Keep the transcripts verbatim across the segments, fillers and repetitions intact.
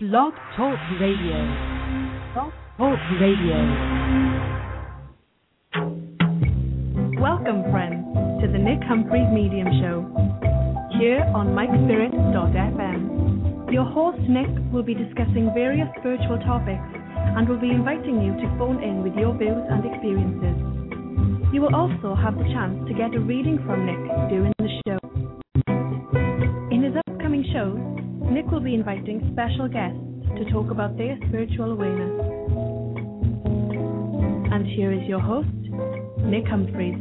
Blog Talk Radio. Blog Talk Radio. Welcome, friends, to the Nick Humphreys Medium Show, here on mike spirit dot f m. Your host, Nick, will be discussing various spiritual topics and will be inviting you to phone in with your views and experiences. You will also have the chance to get a reading from Nick during the show. In his upcoming shows, Nick will be inviting special guests to talk about their spiritual awareness. And here is your host, Nick Humphreys.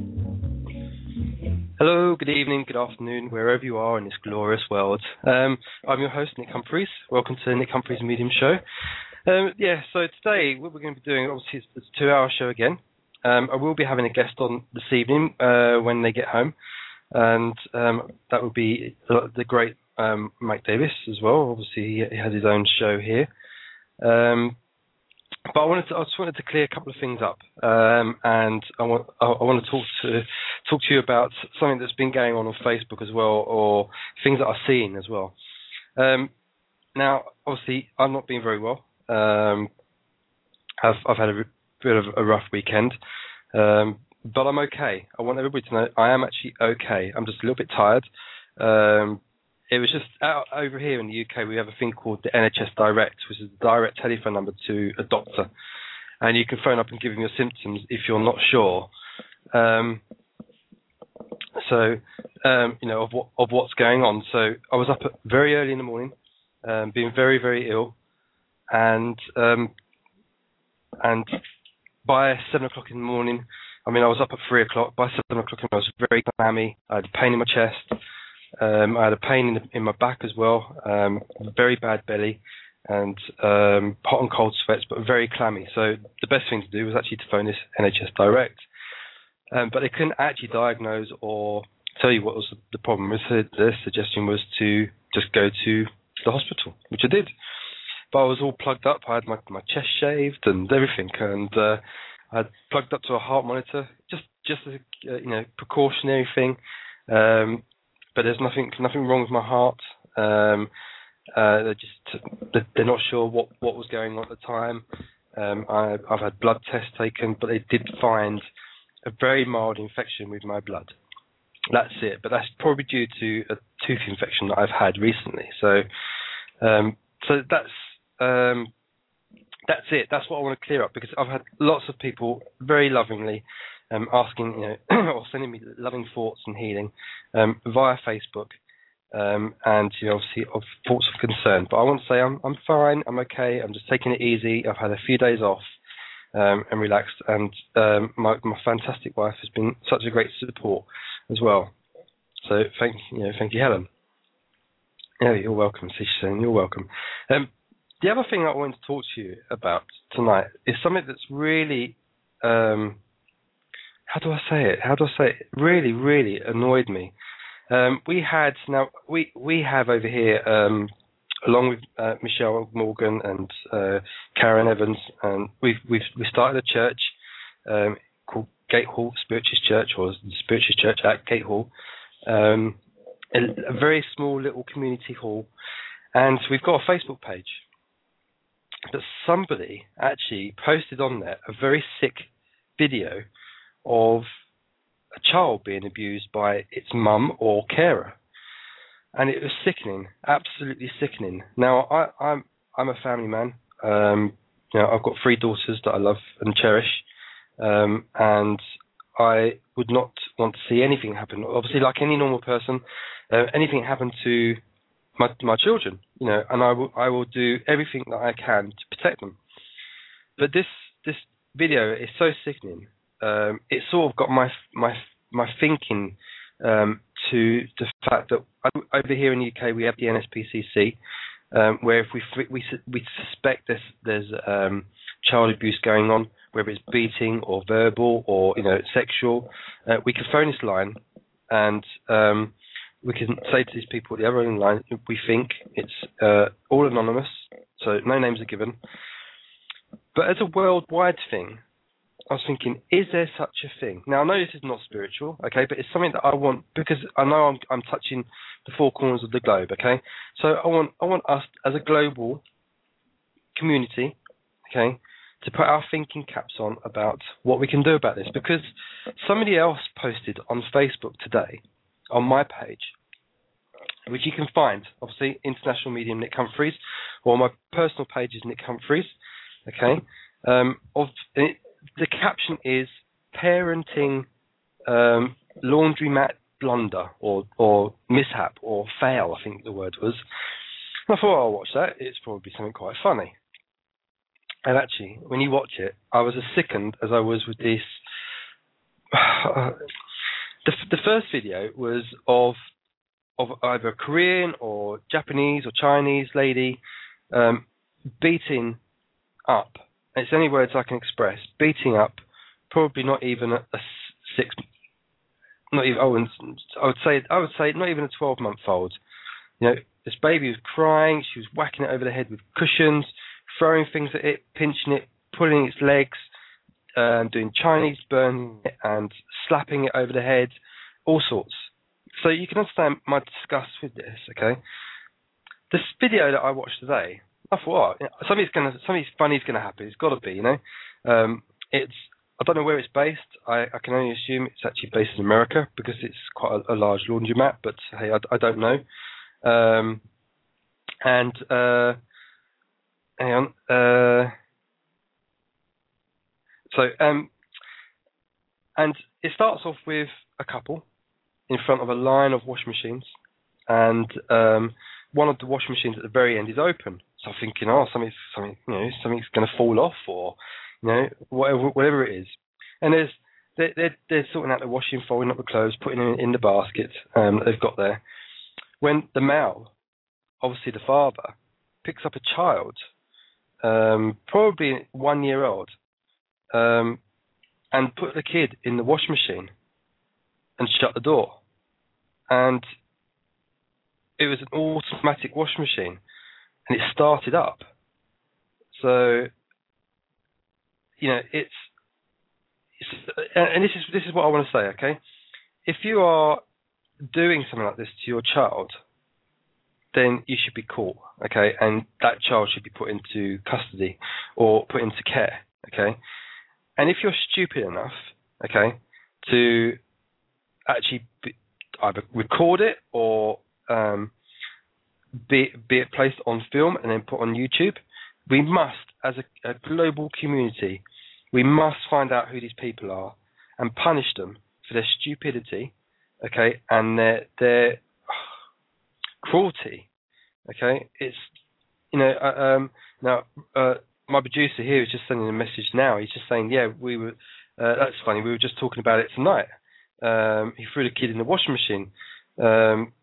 Hello, good evening, good afternoon, wherever you are in this glorious world. Um, I'm your host, Nick Humphreys. Welcome to the Nick Humphreys Medium Show. Um, yeah, so today what we're going to be doing, obviously, it's, it's a two-hour show again. Um, I will be having a guest on this evening uh, when they get home, and um, that will be the great um, Mike Davis as well. Obviously, he, he has his own show here. Um, but I wanted to, I just wanted to clear a couple of things up, um, and I want I, I want to talk to talk to you about something that's been going on on Facebook as well, or things that I've seen as well. Um, now, obviously, I'm not being very well. Um, I've I've had a bit of a rough weekend, um, but I'm okay. I want everybody to know I am actually okay. I'm just a little bit tired. Um, it was just out over here in the U K, we have a thing called the N H S Direct, which is a direct telephone number to a doctor, and you can phone up and give them your symptoms if you're not sure. Um, so, um, you know, of what of what's going on. So I was up at very early in the morning, um, being very very ill, and um, and by seven o'clock in the morning, I mean, I was up at three o'clock. By seven o'clock, I was very clammy. I had pain in my chest. Um, I had a pain in, the, in my back as well. Um, very bad belly, and um, hot and cold sweats, but very clammy. So the best thing to do was actually to phone this N H S Direct. Um, but they couldn't actually diagnose or tell you what was the problem. Their suggestion was to just go to the hospital, which I did. But I was all plugged up. I had my, my chest shaved and everything, and uh, I had plugged up to a heart monitor, just just as a uh, you know precautionary thing. Um, but there's nothing nothing wrong with my heart. Um, uh, they're just they're not sure what, what was going on at the time. Um, I, I've had blood tests taken, but they did find a very mild infection with my blood. That's it. But that's probably due to a tooth infection that I've had recently. So um, so that's. Um, that's it. That's what I want to clear up, because I've had lots of people very lovingly um, asking, you know, or sending me loving thoughts and healing um, via Facebook, um, and you know, obviously of thoughts of concern. But I want to say I'm I'm fine. I'm okay. I'm just taking it easy. I've had a few days off um, and relaxed, and um, my my fantastic wife has been such a great support as well. So thank you know, thank you, Helen. Yeah, you're welcome. See you soon. You're welcome. Um, The other thing I wanted to talk to you about tonight is something that's really, um, how do I say it? How do I say it? Really, really annoyed me. Um, we had now we we have over here, um, along with uh, Michelle Morgan and uh, Karen Evans, and we've we've we started a church um, called Gate Hall Spiritualist Church, or the Spiritualist Church at Gate Hall, um, a, a very small little community hall, and we've got a Facebook page. But somebody actually posted on there a very sick video of a child being abused by its mum or carer, and it was sickening, absolutely sickening. Now, I, I'm I'm a family man. Um, you know, I've got three daughters that I love and cherish, um, and I would not want to see anything happen. Obviously, like any normal person, uh, anything happen to My, my children, you know, and I will I will do everything that I can to protect them. But this this video is so sickening. Um, it sort of got my my my thinking um, to the fact that over here in the U K we have the N S P C C, um, where if we we we suspect there's there's um, child abuse going on, whether it's beating or verbal or you know sexual, uh, we can phone this line and. Um, We can say to these people at the other end of the line, we think it's uh, all anonymous, so no names are given. But as a worldwide thing, I was thinking, is there such a thing? Now, I know this is not spiritual, okay, but it's something that I want, because I know I'm, I'm touching the four corners of the globe, okay? So I want I want us, as a global community, okay, to put our thinking caps on about what we can do about this, because somebody else posted on Facebook today on my page, which you can find, obviously, International Medium Nick Humphreys, or my personal page is Nick Humphreys, okay, um, of, it, the caption is parenting um, laundromat blunder or, or mishap or fail, I think the word was. And I thought, oh, I'll watch that. It's probably something quite funny. And actually, when you watch it, I was as sickened as I was with this. the, the first video was of of either a Korean or Japanese or Chinese lady um, beating up. It's the only words I can express. Beating up, probably not even a, a six. Not even. Oh, I would say. I would say not even a twelve-month-old. You know, this baby was crying. She was whacking it over the head with cushions, throwing things at it, pinching it, pulling its legs, um, doing Chinese burning it and slapping it over the head, all sorts. So you can understand my disgust with this. Okay, this video that I watched today, I thought, oh, something's gonna, something funny's gonna happen. It's got to be, you know. Um, it's I don't know where it's based. I, I can only assume it's actually based in America because it's quite a, a large laundromat. But hey, I, I don't know. Um, and uh, hang on. Uh, so um, and it starts off with a couple in front of a line of washing machines, and um, one of the washing machines at the very end is open. So I'm thinking, oh, something's something, you know, something's going to fall off, or you know, whatever, whatever it is. And there's they're, they're, they're sorting out the washing, folding up the clothes, putting them in, in the basket um, that they've got there. When the male, obviously the father, picks up a child, um, probably one year old, um, and put the kid in the washing machine and shut the door. And it was an automatic washing machine, and it started up. So, you know, it's, it's and this is this is what I want to say. Okay, if you are doing something like this to your child, then you should be caught. Okay, and that child should be put into custody or put into care. Okay, and if you're stupid enough, okay, to actually be, either record it or um, be, be it placed on film and then put on YouTube, we must, as a, a global community, we must find out who these people are and punish them for their stupidity, okay, and their their oh, cruelty, okay. It's, you know, uh, um, now uh, my producer here is just sending a message now. He's just saying, yeah, we were. Uh, that's funny. We were just talking about it tonight. Um, he threw the kid in the washing machine, um,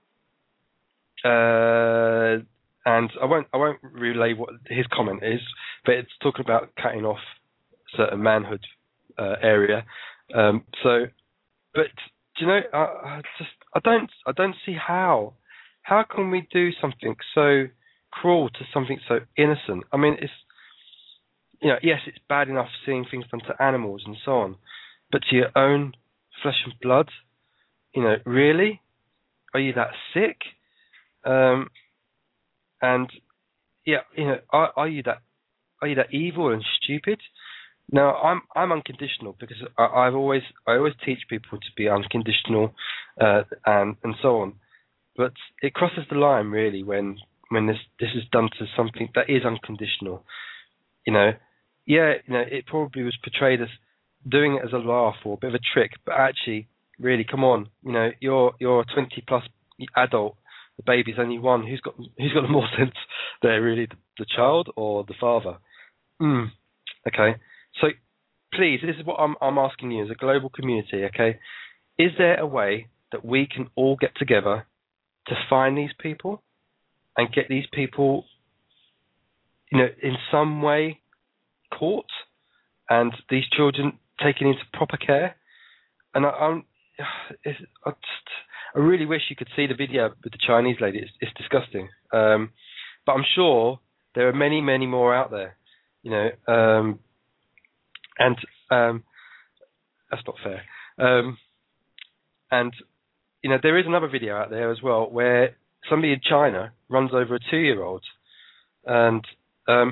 uh, and I won't. I won't relay what his comment is, but it's talking about cutting off certain manhood uh, area. Um, so, but do you know? I, I just I don't I don't see how. How can we do something so cruel to something so innocent? I mean, it's, you know, yes, it's bad enough seeing things done to animals and so on, but to your own flesh and blood, you know, really? Are you that sick? Um, and yeah, you know, are, are you that are you that evil and stupid? Now, I'm I'm unconditional because I, I've always I always teach people to be unconditional, uh, and and so on. But it crosses the line really when when this this is done to something that is unconditional. You know, yeah, you know, it probably was portrayed as doing it as a laugh or a bit of a trick, but actually, really, come on, you know, you're you're a twenty plus adult. The baby's only one. Who's got who's got more sense there, really, the, the child or the father? Mm. Okay, so please, this is what I'm I'm asking you as a global community. Okay, is there a way that we can all get together to find these people and get these people, you know, in some way caught and these children taken into proper care? And I, I'm, it's, I just, I really wish you could see the video with the Chinese lady. It's, it's disgusting. Um, but I'm sure there are many, many more out there, you know, um, and um, that's not fair. Um, and you know, there is another video out there as well where somebody in China runs over a two-year-old, and um,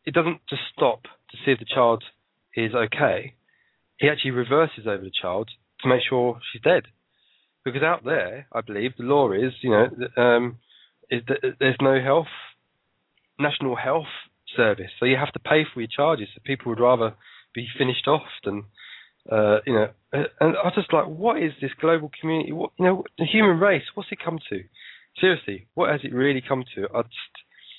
it doesn't just stop to see if the child is okay. He actually reverses over the child to make sure she's dead. Because out there, I believe, the law is, you know, um, is that there's no health, national health service. So you have to pay for your charges. So people would rather be finished off than, uh, you know. And I was just like, what is this global community? What, you know, the human race, what's it come to? Seriously, what has it really come to? I just,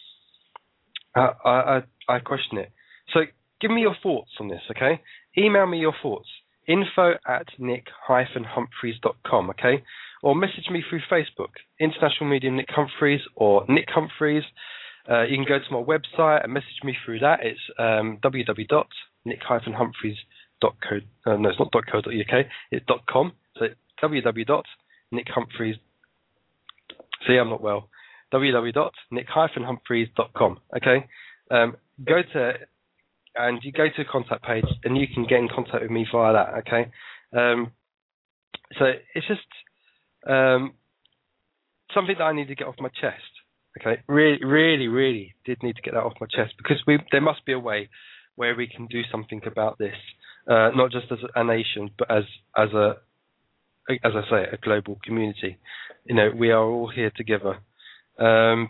I, I, I question it. So give me your thoughts on this, okay? Email me your thoughts. Info at nick dash humphreys dot com, okay? Or message me through Facebook, International Medium Nick Humphreys or Nick Humphreys. Uh, you can go to my website and message me through that. It's um, w w w dot nick dash humphreys dot co. Uh, no, it's not .co.uk. It's .com. So w w w dot nick humphreys. See, I'm not well. w w w dot nick dash humphreys dot com. Okay. Um, go to and you go to the contact page, and you can get in contact with me via that. Okay. Um, so it's just um, something that I need to get off my chest. Okay, really, really, really did need to get that off my chest because we there must be a way where we can do something about this, uh, not just as a nation, but as as a as I say, a global community. You know, we are all here together. Um,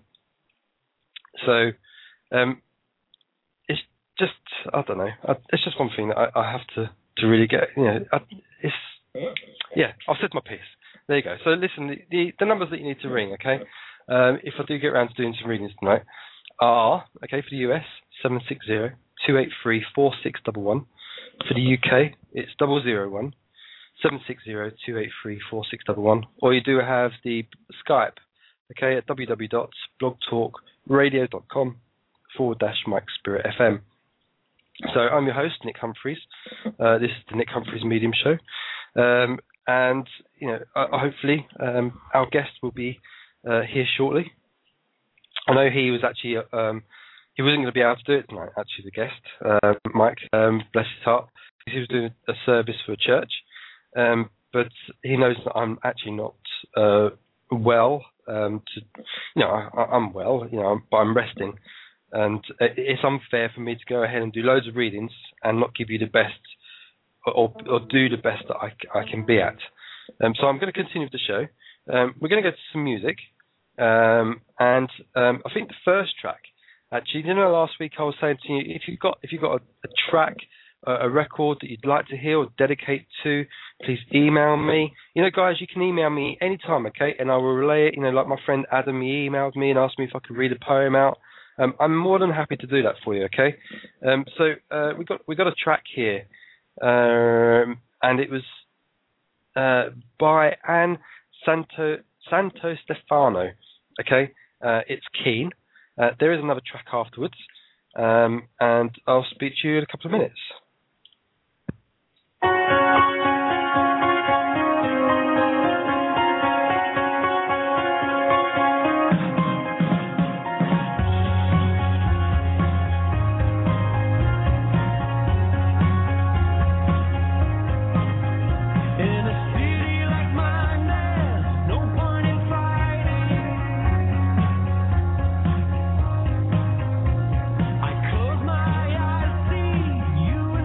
so um, it's just I don't know. I, it's just one thing that I, I have to, to really get. You know, I, it's yeah. I've said my piece. There you go. So listen, the, the the numbers that you need to ring. Okay. Um, if I do get around to doing some readings tonight, are, okay, for the U S, seven six zero, two eight three, four six one one. For the U K, it's double zero one, seven six zero, two eight three, four six one one. Or you do have the Skype, okay, at w w w dot blogtalkradio.com forward dash Mike Spirit F M. So I'm your host, Nick Humphreys. Uh, this is the Nick Humphreys Medium Show. Um, and, you know, uh, hopefully um, our guest will be Uh, here shortly. I know he was actually um, he wasn't going to be able to do it tonight. Actually, the guest, uh, Mike, um, bless his heart, he was doing a service for a church, um, but he knows that I'm actually not uh, well. Um, to you know, I, I'm well, you know, but I'm resting, and it's unfair for me to go ahead and do loads of readings and not give you the best, or, or do the best that I, I can be at. Um, so I'm going to continue with the show. Um, we're going to go to some music. Um, and um, I think the first track, actually, you know, last week I was saying to you, if you've got if you've got a, a track, a, a record that you'd like to hear or dedicate to, please email me. You know, guys, you can email me anytime, okay? And I will relay it. You know, like my friend Adam, he emailed me and asked me if I could read a poem out. Um, I'm more than happy to do that for you, okay? Um, so uh, we got we got a track here, um, and it was uh, by Anne Santo Santo Stefano. Okay, uh, it's Keen. Uh, there is another track afterwards, um, and I'll speak to you in a couple of minutes. You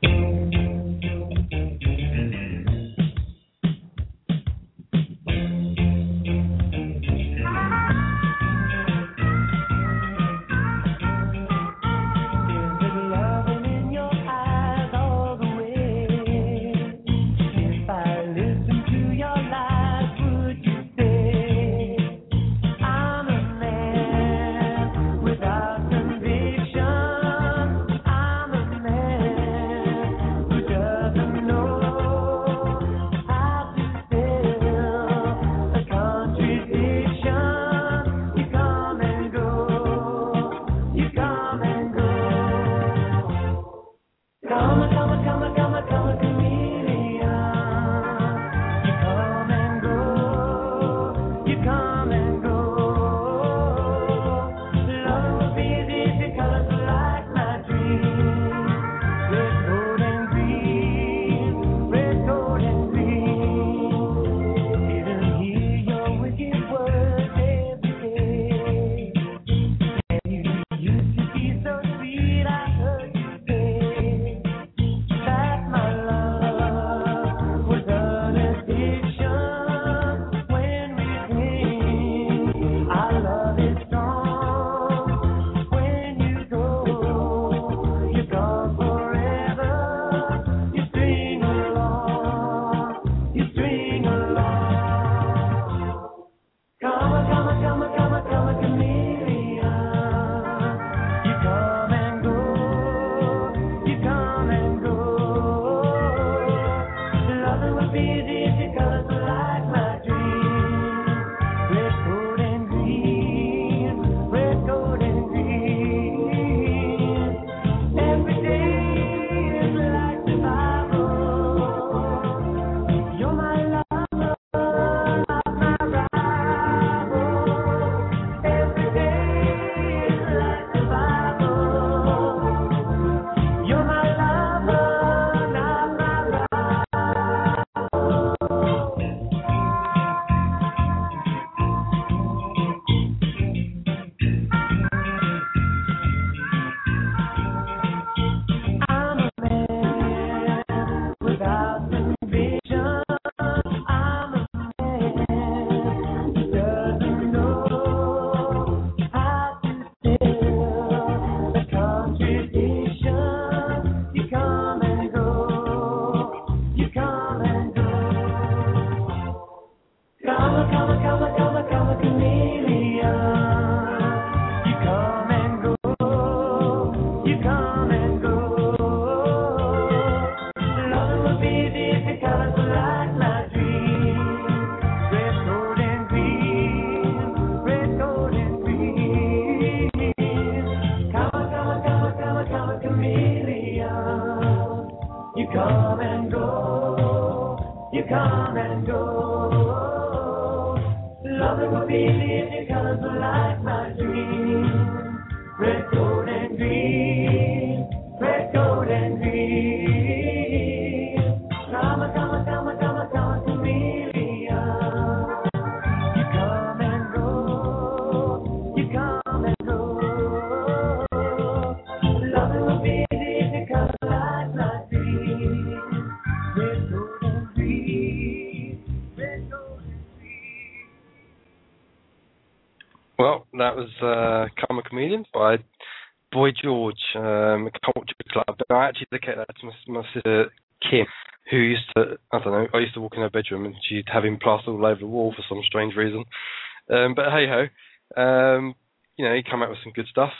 Well, that was uh, Come a Chameleon by Boy George, um, Culture Club. I actually dedicated that to my, my sister Kim, who used to, I don't know, I used to walk in her bedroom and she'd have him plastered all over the wall for some strange reason. Um, but hey ho, um, you know, he came out with some good stuff.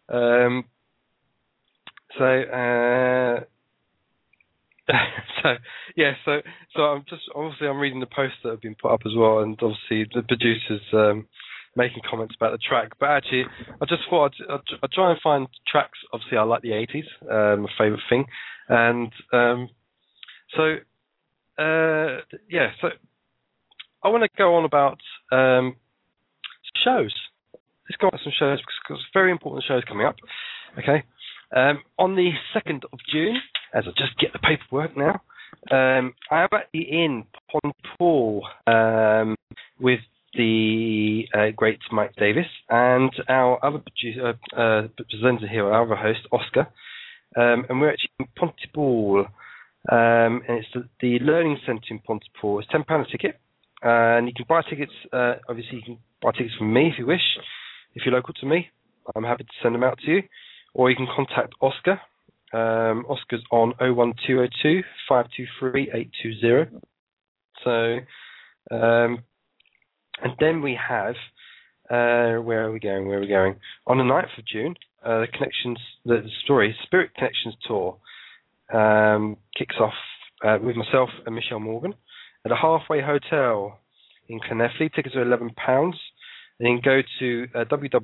Um, so, uh, so yeah, so so I'm just obviously I'm reading the posts that have been put up as well, and obviously the producers um, making comments about the track. But actually, I just thought I'd, I'd, I'd try and find tracks. Obviously, I like the eighties, um, my favourite thing, and um, so uh, yeah, so I want to go on about um, shows. Let's go on some shows because very important shows coming up. Okay, um, on the second of June. As I just get the paperwork now, um, I'm actually in Pontypool um, with the uh, great Mike Davis and our other producer, uh, presenter here, our other host, Oscar. Um, and we're actually in Pontypool. Um, and it's the, the Learning Centre in Pontypool. It's ten pounds a ticket. Uh, and you can buy tickets, uh, obviously you can buy tickets from me if you wish. If you're local to me, I'm happy to send them out to you. Or you can contact Oscar. Um, Oscar's on oh one two oh two, five two three, eight two zero. So, um, and then we have, uh, where are we going, where are we going? On the ninth of June, uh, the Connections, the, the story, Spirit Connections Tour, um, kicks off uh, with myself and Michelle Morgan at a halfway hotel in Llanelli. Tickets are eleven pounds. And you can go to uh,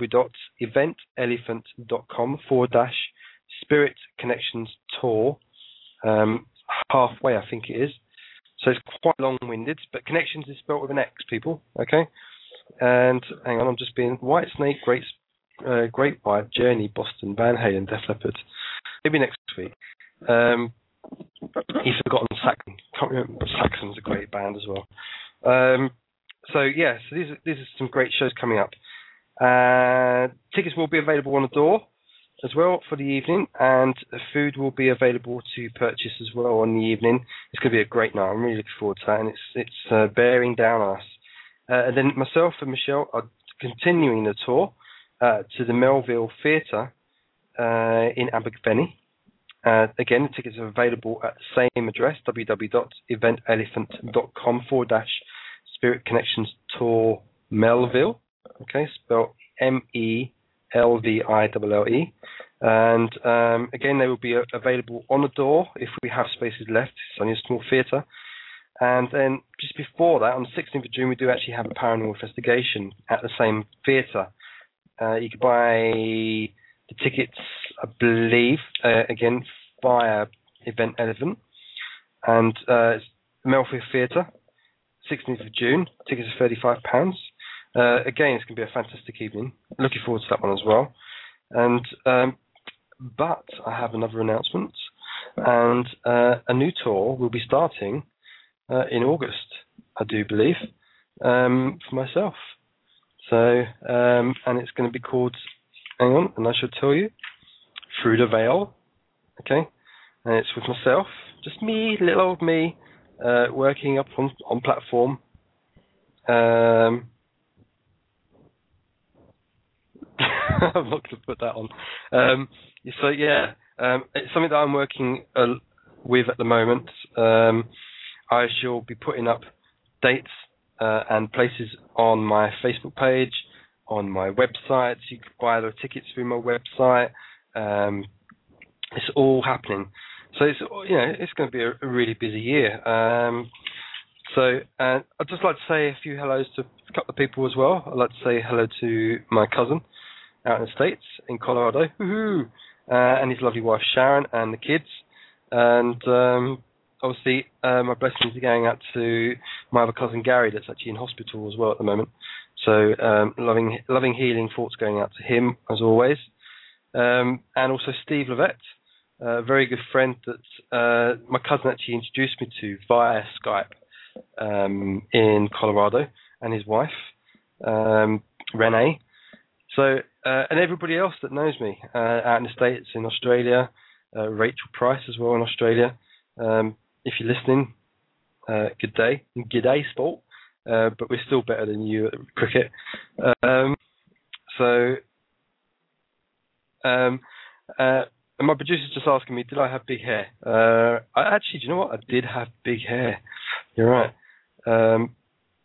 www.eventelephant.com forward dash Spirit Connections Tour. Um, halfway, I think it is. So it's quite long-winded, but Connections is spelled with an X, people, okay? And hang on, I'm just being Whitesnake, Great, uh, Great White, Journey, Boston, Van Halen, Def Leppard. Maybe next week. Um, you've forgotten Saxon. Can't remember, but Saxon's a great band as well. Um, so yeah, so these are, these are some great shows coming up. Uh, tickets will be available on the door as well for the evening, and food will be available to purchase as well on the evening. It's going to be a great night. I'm really looking forward to that, and it's it's uh, bearing down on us. Uh, and then myself and Michelle are continuing the tour uh, to the Melville Theatre uh, in Abergavenny. Uh, again, the tickets are available at the same address, www.eventelephant.com forward dash Spirit Connections Tour Melville. Okay, spelled M E L V I L L E. And um, again, they will be uh, available on the door if we have spaces left. It's only a small theatre. And then just before that, on the sixteenth of June, we do actually have a paranormal investigation at the same theatre. Uh, you can buy the tickets, I believe, uh, again, via Event Elephant. And uh, it's Melville Theatre, sixteenth of June. Tickets are thirty-five pounds. Uh, again, it's going to be a fantastic evening. Looking forward to that one as well. And um, but I have another announcement. And uh, a new tour will be starting uh, in August, I do believe, um, for myself. So, um, and it's going to be called, hang on, and I should tell you, Through the Veil. Okay, and it's with myself, just me, little old me, uh, working up on on platform. Um, I'm not going to put that on. Um, so yeah, um, it's something that I'm working uh, with at the moment. Um, I shall be putting up dates uh, and places on my Facebook page, on my website. You can buy the tickets through my website. Um, it's all happening. So it's you know it's going to be a, a really busy year. Um, so uh, I'd just like to say a few hellos to a couple of people as well. I'd like to say hello to my cousin out in the States, in Colorado, woohoo, uh, and his lovely wife Sharon and the kids. And um, obviously uh, my blessings are going out to my other cousin Gary that's actually in hospital as well at the moment. So um, loving loving healing thoughts going out to him as always. Um, and also Steve Levette, a very good friend that uh, my cousin actually introduced me to via Skype um, in Colorado, and his wife, um, Renee. So, uh, and everybody else that knows me uh, out in the States, in Australia, uh, Rachel Price as well in Australia. Um, if you're listening, uh, good day, good day, sport. Uh, but we're still better than you at cricket. Um, so, um, uh, and my producer's just asking me, did I have big hair? Uh, I actually, do you know what? I did have big hair. You're right. Um,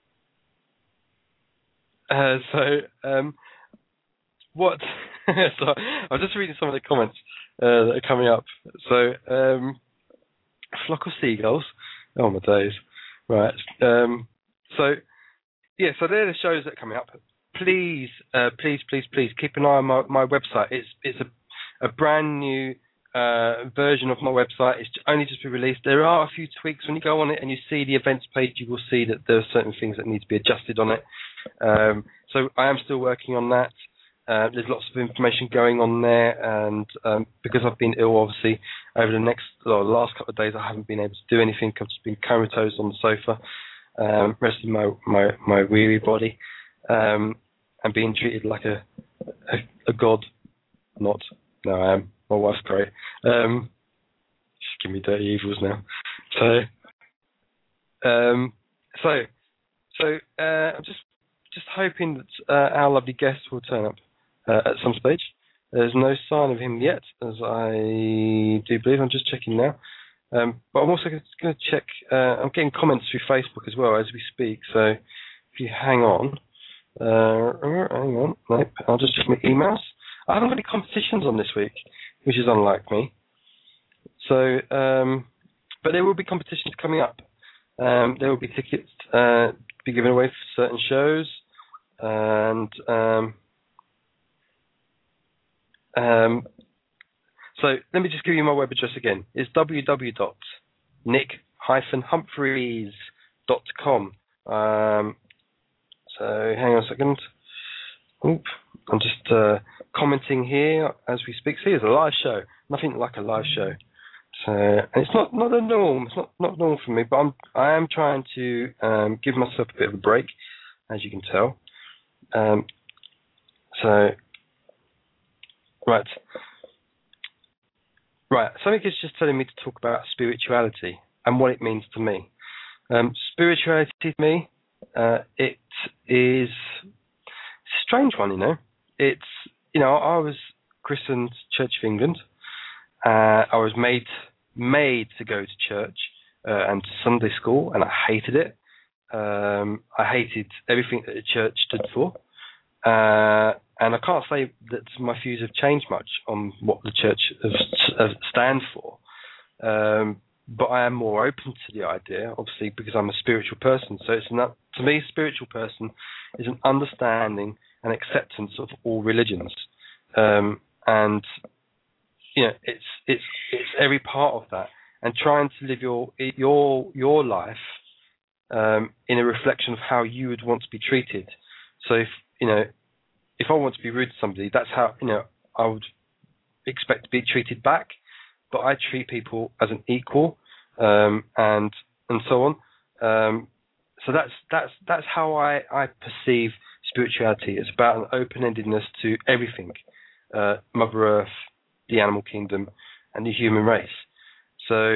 uh, so, um, what? So I was just reading some of the comments uh, that are coming up. So, um, flock of seagulls. Oh my days. Right. Um, so, yeah. So they're the shows that are coming up. Please, uh, please, please, please keep an eye on my, my website. It's it's a a brand new uh, version of my website. It's only just been released. There are a few tweaks when you go on it and you see the events page. You will see that there are certain things that need to be adjusted on it. Um, so I am still working on that. Uh, there's lots of information going on there, and um, because I've been ill, obviously, over the next or the last couple of days, I haven't been able to do anything. I've just been comatose on the sofa, um, resting my, my, my weary body, um, and being treated like a, a a god. Not, no, I am. my wife's great. Um, she's giving me dirty evils now. So, um, so, so uh, I'm just just hoping that uh, our lovely guest will turn up uh, at some stage. There's no sign of him yet, as I do believe. I'm just checking now. Um, but I'm also going to check. Uh, I'm getting comments through Facebook as well as we speak. So if you hang on, uh, hang on, nope. I'll just check my emails. I haven't got any competitions on this week, which is unlike me. So, um, but there will be competitions coming up. Um, there will be tickets uh, be given away for certain shows, and um, um, so let me just give you my web address again. It's w w w dot nick dash humphreys dot com. Um, so hang on a second. Oop, I'm just uh, commenting here as we speak. See, it's a live show. Nothing like a live show. So, and it's not, not a norm. It's not, not normal for me, but I'm I am trying to um, give myself a bit of a break, as you can tell. Um, so, right. Right, something is just telling me to talk about spirituality and what it means to me. Um, spirituality to me, uh, it is a strange one, you know. It's, you know, I was christened Church of England. Uh, I was made made to go to church uh, and to Sunday school, and I hated it. Um, I hated everything that the church stood for. Uh, and I can't say that my views have changed much on what the church stands for. Um, but I am more open to the idea, obviously, because I'm a spiritual person. So it's not, to me, a spiritual person is an understanding and acceptance of all religions. Um, and, you know, it's it's it's every part of that. And trying to live your your your life um, in a reflection of how you would want to be treated. So if, you know, if I want to be rude to somebody, that's how, you know, I would expect to be treated back. But I treat people as an equal, um, and and so on. Um, so that's that's that's how I, I perceive spirituality. It's about an open-endedness to everything, uh, Mother Earth, the animal kingdom, and the human race. So,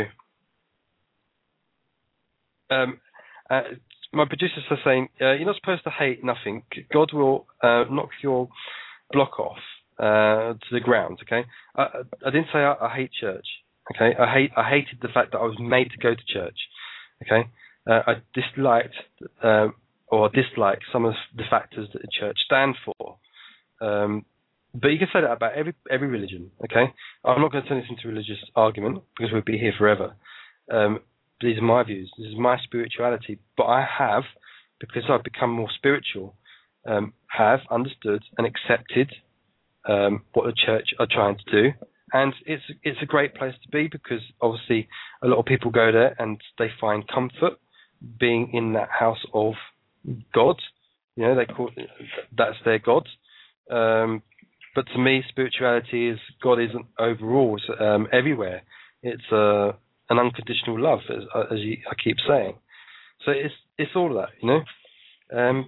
um, uh, my producers are saying, uh, you're not supposed to hate nothing. God will uh, knock your block off uh, to the ground. Okay, I, I didn't say I, I hate church. Okay, I hate I hated the fact that I was made to go to church. Okay, uh, I disliked uh, or dislike some of the factors that the church stand for. Um, but you can say that about every every religion. Okay, I'm not going to turn this into a religious argument because we'd be here forever. Um, these are my views. This is my spirituality. But I have, because I've become more spiritual, um, have understood and accepted um, what the church are trying to do. And it's it's a great place to be because obviously a lot of people go there and they find comfort being in that house of God. You know, they call it, that's their God. Um, but to me, spirituality is God isn't overall, it's, um, everywhere. It's uh, an unconditional love, as, as you, I keep saying. So it's it's all that, you know. Um,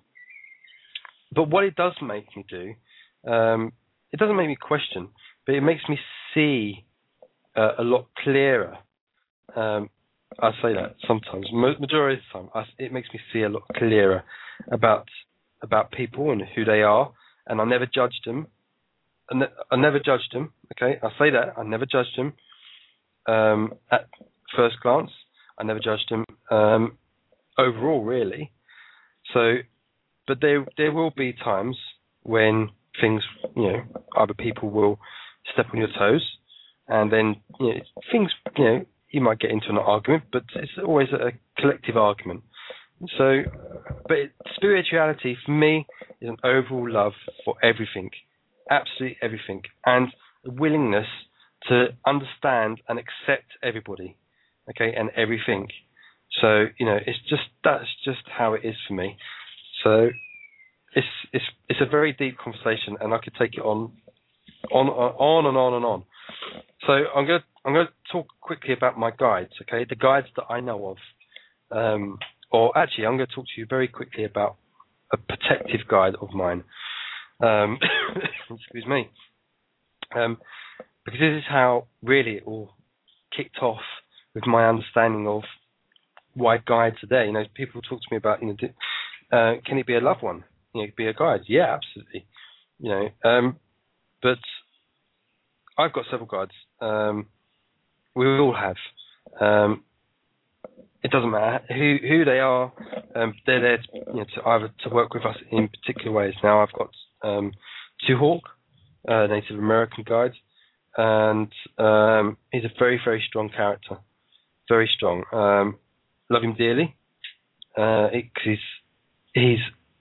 but what it does make me do, um, it doesn't make me question, but it makes me see uh, a lot clearer. Um, I say that sometimes, majority of the time, I, it makes me see a lot clearer about about people and who they are, and I never judged them. I, ne- I never judged them. Okay, I say that I never judged them um, at first glance. I never judged them um, overall, really. So, but there there will be times when things, you know, other people will step on your toes, and then, you know, things, you know, you might get into an argument, but it's always a collective argument. So, but it, spirituality for me is an overall love for everything, absolutely everything, and a willingness to understand and accept everybody, okay, and everything. So, you know, it's just, that's just how it is for me. So, it's it's it's a very deep conversation, and I could take it on, on on and on and on. So I'm going to I'm going to talk quickly about my guides, okay, the guides that I know of. Um, or actually, I'm going to talk to you very quickly about a protective guide of mine. Um, excuse me. Um, because this is how really it all kicked off with my understanding of why guides are there. You know, people talk to me about, you know, uh, can it be a loved one? You know, be a guide? Yeah, absolutely. You know, um, but I've got several guides. Um, we all have. Um, it doesn't matter who who they are. Um, they're there to, you know, to either to work with us in particular ways. Now I've got um, Two Hawk, uh, Native American guide, and um, he's a very very strong character, very strong. Um, love him dearly. Uh, it, cause he's he's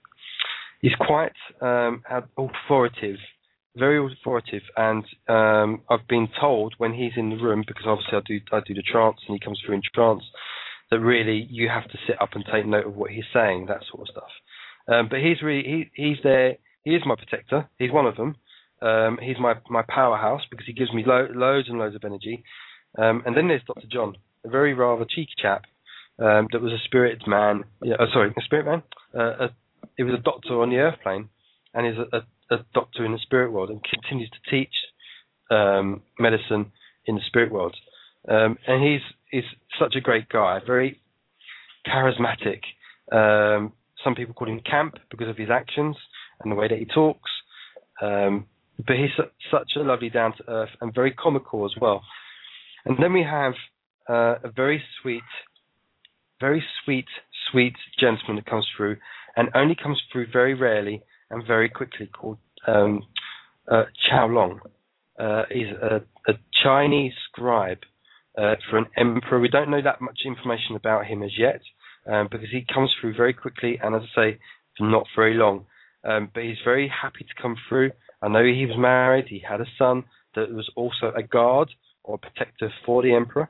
he's quite um, authoritative. Very authoritative, and um, I've been told when he's in the room, because obviously I do I do the trance and he comes through in trance, that really you have to sit up and take note of what he's saying, that sort of stuff. Um, but he's really he, he's there. He is my protector. He's one of them. Um, he's my, my powerhouse because he gives me lo- loads and loads of energy. Um, and then there's Doctor John, a very rather cheeky chap um, that was a spirited man. Yeah, uh, sorry, a spirit man. Uh, a, he was a doctor on the Earth plane, and is a, a a doctor in the spirit world and continues to teach um, medicine in the spirit world. Um, and he's he's such a great guy, very charismatic. Um, some people call him Camp because of his actions and the way that he talks. Um, but he's su- such a lovely down-to-earth and very comical as well. And then we have uh, a very sweet, very sweet, sweet gentleman that comes through and only comes through very rarely and very quickly, called um, uh, Chao Long. Uh, he's a, a Chinese scribe uh, for an emperor. We don't know that much information about him as yet, um, because he comes through very quickly and, as I say, for not very long. Um, but he's very happy to come through. I know he was married. He had a son that was also a guard or a protector for the emperor.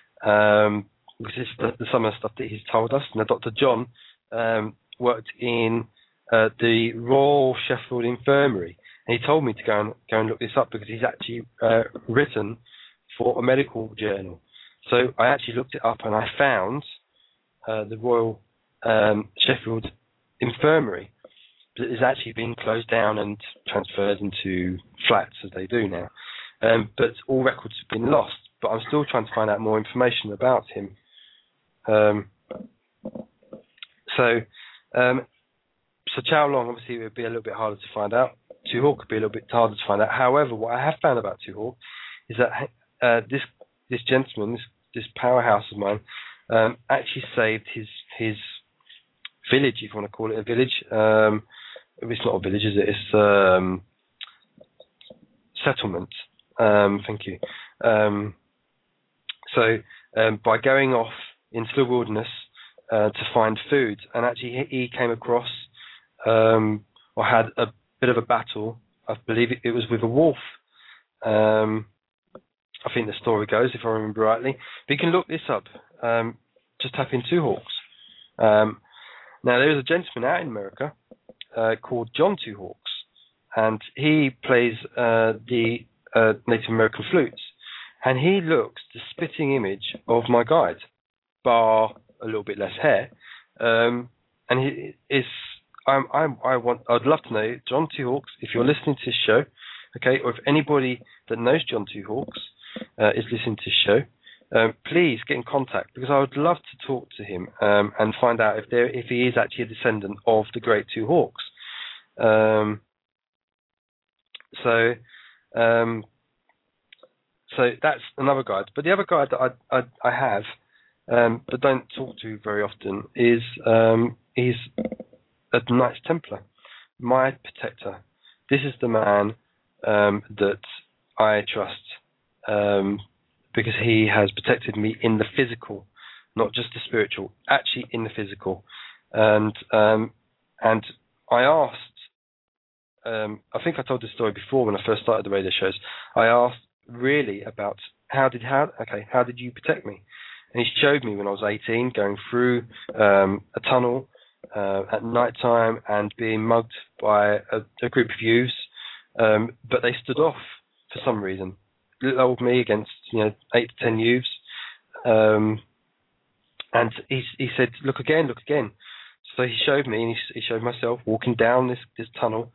Um, which is the, the, some of the stuff that he's told us. Now, Doctor John um, worked in Uh, the Royal Sheffield Infirmary, and he told me to go and go and look this up because he's actually uh, written for a medical journal. So I actually looked it up and I found uh, the Royal um, Sheffield Infirmary that is actually being closed down and transferred into flats as they do now. Um, but all records have been lost. But I'm still trying to find out more information about him. Um, so. Um, So Chao Long, obviously, it would be a little bit harder to find out. Two Hawk would be a little bit harder to find out. However, what I have found about Two Hawk is that uh, this this gentleman, this, this powerhouse of mine, um, actually saved his his village, if you want to call it a village. Um, it's not a village, is it? It's um, settlement. Um, thank you. Um, so um, by going off into the wilderness uh, to find food, and actually he, he came across. Um, or had a bit of a battle. I believe it, it was with a wolf. Um, I think the story goes, if I remember rightly. But you can look this up. Um, just type in Two Hawks. Um, now, there is a gentleman out in America uh, called John Two Hawks, and he plays uh, the uh, Native American flutes. And he looks the spitting image of my guide, bar a little bit less hair. Um, and he is... I'm, I'm, I want. I'd love to know, John Two Hawks, if you're listening to this show, okay, or if anybody that knows John Two Hawks uh, is listening to this show, um, please get in contact because I would love to talk to him um, and find out if there, if he is actually a descendant of the great Two Hawks. Um, so, um, so that's another guide. But the other guide that I, I, I have, um, but don't talk to very often, is um, is. a Knights Templar, my protector. This is the man um, that I trust um, because he has protected me in the physical, not just the spiritual, actually in the physical. And um, and I asked, um, I think I told this story before when I first started the radio shows. I asked really about how did how okay how did you protect me? And he showed me when I was eighteen, going through um, a tunnel. Uh, at night time and being mugged by a, a group of youths, um, but they stood off for some reason. Little old me against you know eight to ten youths, um, and he he said, "Look again, look again." So he showed me, and he, he showed myself walking down this this tunnel,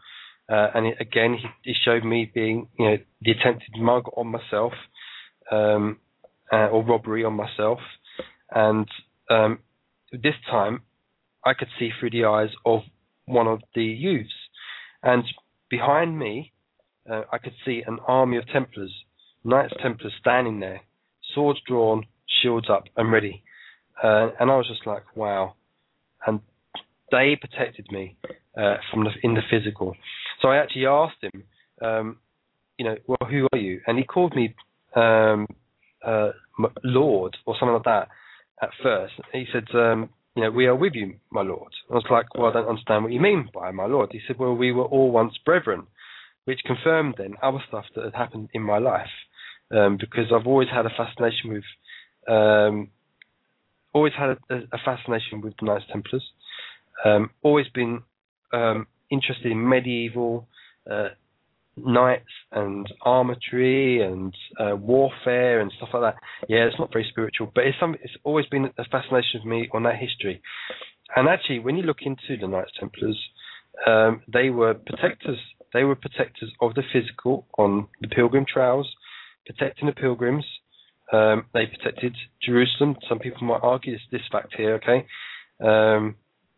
Uh, and it, again, he, he showed me being, you know, the attempted mug on myself, um, uh, or robbery on myself. And um, this time, I could see through the eyes of one of the youths. And behind me, uh, I could see an army of Templars, Knights Templars standing there, swords drawn, shields up and ready. Uh, and I was just like, wow. And they protected me uh, from the, in the physical. So I actually asked him, um, you know, well, who are you? And he called me um, uh, Lord or something like that at first. He said, um, you know, we are with you, my Lord. I was like, well, I don't understand what you mean by my Lord. He said, well, we were all once brethren, which confirmed then other stuff that had happened in my life, um, because I've always had a fascination with, um, always had a, a fascination with the Knights Templars, um, always been um, interested in medieval uh, knights and armory and uh, warfare and stuff like that. Yeah, it's not very spiritual, but it's some. It's always been a fascination of me on that history. And actually, when you look into the Knights Templars, um, they were protectors. They were protectors of the physical on the Pilgrim Trails, protecting the pilgrims. Um, they protected Jerusalem. Some people might argue this, this fact here. Okay. Um,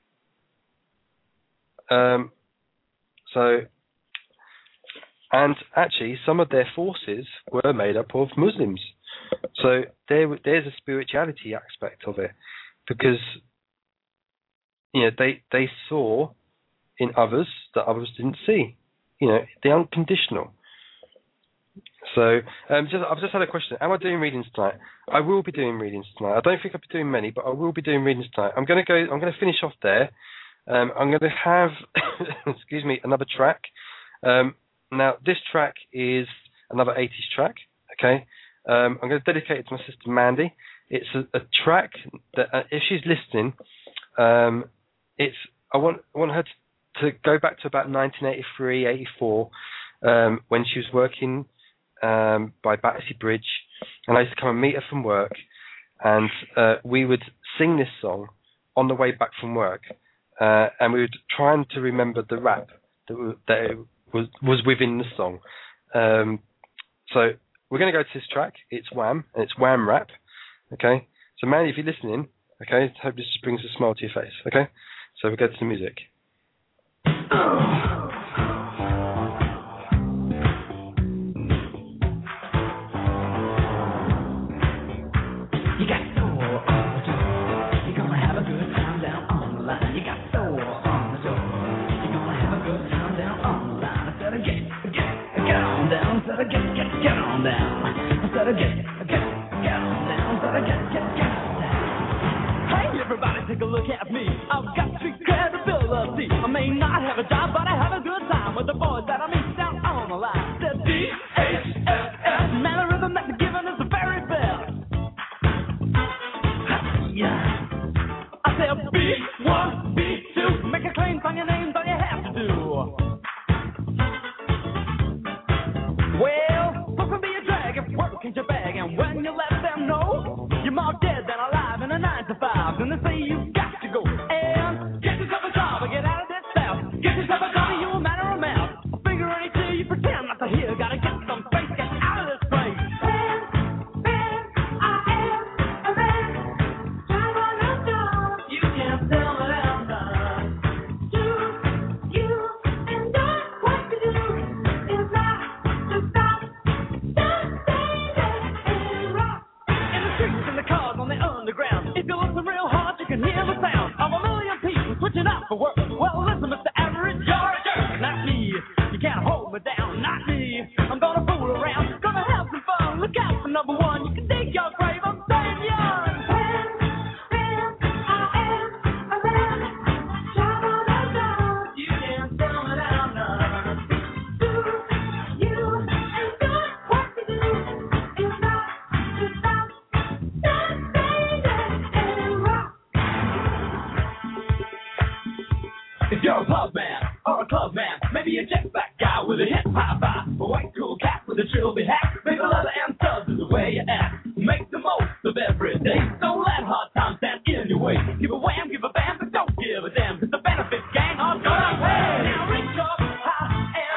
um, so. And actually, some of their forces were made up of Muslims. So there, there's a spirituality aspect of it, because you know they they saw in others that others didn't see. You know, the unconditional. So um, just, I've just had a question. Am I doing readings tonight? I will be doing readings tonight. I don't think I'll be doing many, but I will be doing readings tonight. I'm going to go. I'm going to finish off there. Um, I'm going to have, excuse me, another track. Um, Now, this track is another eighties track, okay? Um, I'm going to dedicate it to my sister Mandy. It's a, a track that, uh, if she's listening, um, it's I want I want her to, to go back to about nineteen eighty-three, eighty-four, um, when she was working um, by Battersea Bridge, and I used to come and meet her from work, and uh, we would sing this song on the way back from work, uh, and we would try to remember the rap that, we, that it, was was within the song. Um, so we're going to go to this track. It's Wham, and it's Wham Rap. Okay? So, Mandy, if you're listening, okay, I hope this brings a smile to your face. Okay? So we go to the music. Take a look at me. I've got street credibility. I may not have a job, but I have a good time with the boys that I meet down on the line. The D H S S mannerism that they're giving is the very best. Yeah. I say B one, B two, make a claim on your names, all you have to do. Well, look can be a drag if work ain't your bag, and when you let them know you're more dead than alive in a nine to five, then they say you got to go and get yourself a job and get out of this town. Get yourself a job, you a man or a mouse. A figure eighty-two, you pretend not to hear. Gotta get some face, get out of this place. Man, man, I am a man. Time on a job. You can't tell me that I'm done. Do you and don't what to do is not to stop. Don't say that and rock. In the streets, in the cars, on the underground. If you listen real hard, you can hear the sound of a million people switching out for work. Well, listen, Mister Average, you're a jerk. Not me. You can't hold me down. Not me. I'm gonna fool around. Gonna have some fun. Look out for number one. You can dig your grave. I'm staying young. Man, man, I am a man. Job on a job. You can't tell me that I'm done. Do you and don't what to do is not to stop. Don't say that and rock. If you're a pub man or a club man, maybe a jet black guy with a hip hop eye, a white cool cat with a trilby hat, make a leather and studs is the way you act. Make the most of every day. Don't let hard times stand in your way. Give a wham, give a bam, but don't give a damn, 'cause the benefits gang are gonna pay. Now reach up high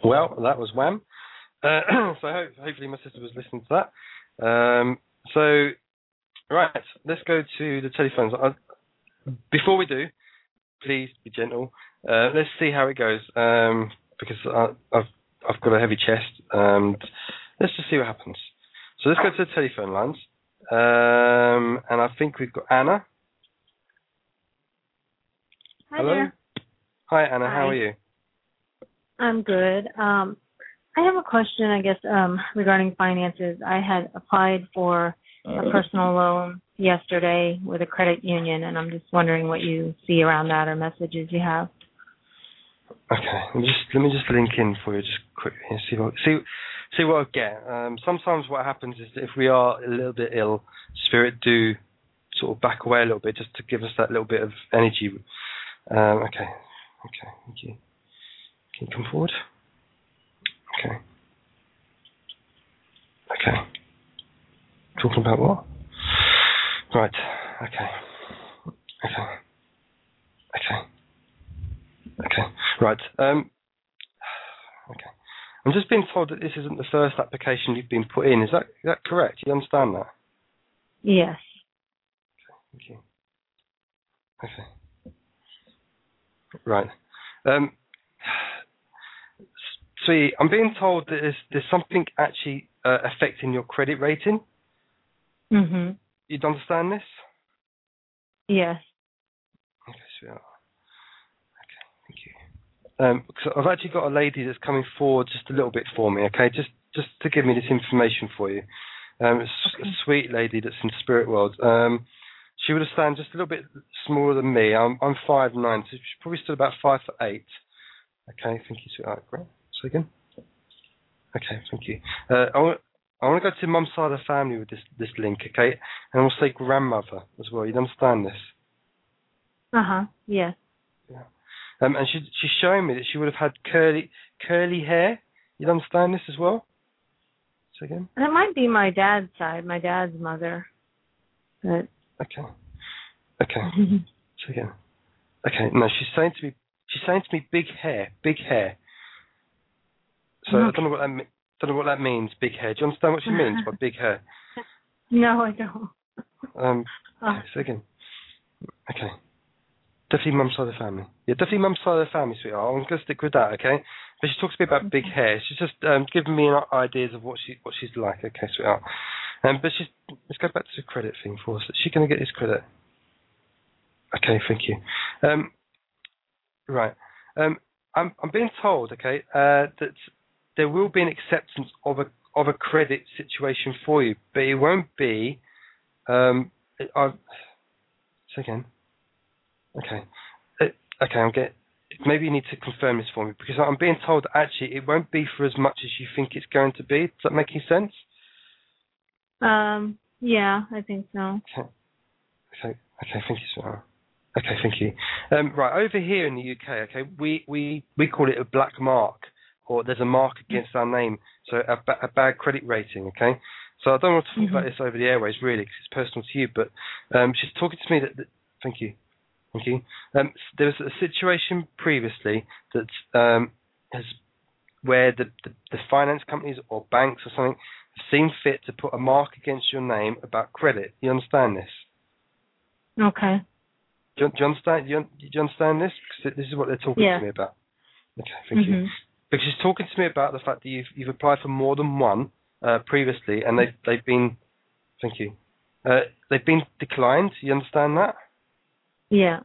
Well, that was Wham. Uh, so ho- hopefully my sister was listening to that. Um, so, right, let's go to the telephones. I, before we do, please be gentle. Uh, let's see how it goes, um, because I, I've I've got a heavy chest, and let's just see what happens. So let's go to the telephone lines, um, and I think we've got Anna. Hi Hello. there. Hi, Anna. Hi. How are you? I'm good. Um, I have a question, I guess, um, regarding finances. I had applied for a personal loan yesterday with a credit union, and I'm just wondering what you see around that or messages you have. Okay, let me just let me just link in for you just quickly and see what see see what I get. Um, sometimes what happens is that if we are a little bit ill, spirit do sort of back away a little bit just to give us that little bit of energy. Um, okay, okay, thank you. Can you come forward? Okay. Okay. Talking about what? Right. Okay. Okay. Okay. Okay. Right. Um, okay. I'm just being told that this isn't the first application you've been put in. Is that is that correct? You understand that? Yes. Thank you. Okay. Right. Um, see, I'm being told that there's, there's something actually uh, affecting your credit rating. Mm-hmm. You'd understand this? Yes. Okay, sweetheart. Okay, thank you. Um, so I've actually got a lady that's coming forward just a little bit for me, okay? Just just to give me this information for you. Um, it's Okay. a sweet lady that's in spirit world. Um, she would have stand just a little bit smaller than me. I'm I'm five nine, so she's probably still about five foot eight. Okay, thank you, sweetheart. Great. So again. Okay, thank you. Uh, I want I want to go to mum's side of the family with this this link, okay? And we'll say grandmother as well. You understand this? Uh-huh. Yes. Yeah. Um, and she she's showing me that she would have had curly curly hair. You understand this as well? So again. And it might be my dad's side, my dad's mother. But Okay. Okay. So again. Okay. No, she's saying to me. She's saying to me, big hair, big hair. So okay. I don't know what that me- don't know what that means. Big hair. Do you understand what she means by big hair? No, I don't. Um. Oh. Okay. So again. Okay. Definitely mum's side of the family. Yeah, definitely mum's side of the family, sweetheart. I'm going to stick with that, okay? But she talks to me about big hair. She's just um, giving me ideas of what she what she's like, okay, sweetheart. Um, but she's let's go back to the credit thing for us. Is she going to get this credit? Okay, thank you. Um, right. Um, I'm I'm being told, okay, uh, that there will be an acceptance of a of a credit situation for you, but it won't be. Um, I. Say again. Okay. Uh, okay, I'm get. Maybe you need to confirm this for me because I'm being told that actually it won't be for as much as you think it's going to be. Does that make any sense? Um, yeah, I think so. Okay. Okay. Okay. Thank you, sir. Okay. Thank you. Um, right over here in the U K, okay, we we we call it a black mark, or there's a mark against our name, so a, ba- a bad credit rating. Okay. So I don't want to talk Mm-hmm. about this over the airways really because it's personal to you, but um, she's talking to me that, that. Thank you. Thank you. Um, there was a situation previously that um, has where the, the, the finance companies or banks or something have seen fit to put a mark against your name about credit. You understand this? Okay. Do you, do you understand? Do you, do you understand this? Because this is what they're talking Yeah. to me about. Okay, thank Mm-hmm. you. Because she's talking to me about the fact that you've you've applied for more than one uh, previously, and they've they've been. Thank you. Uh, they've been declined. You understand that? Yeah.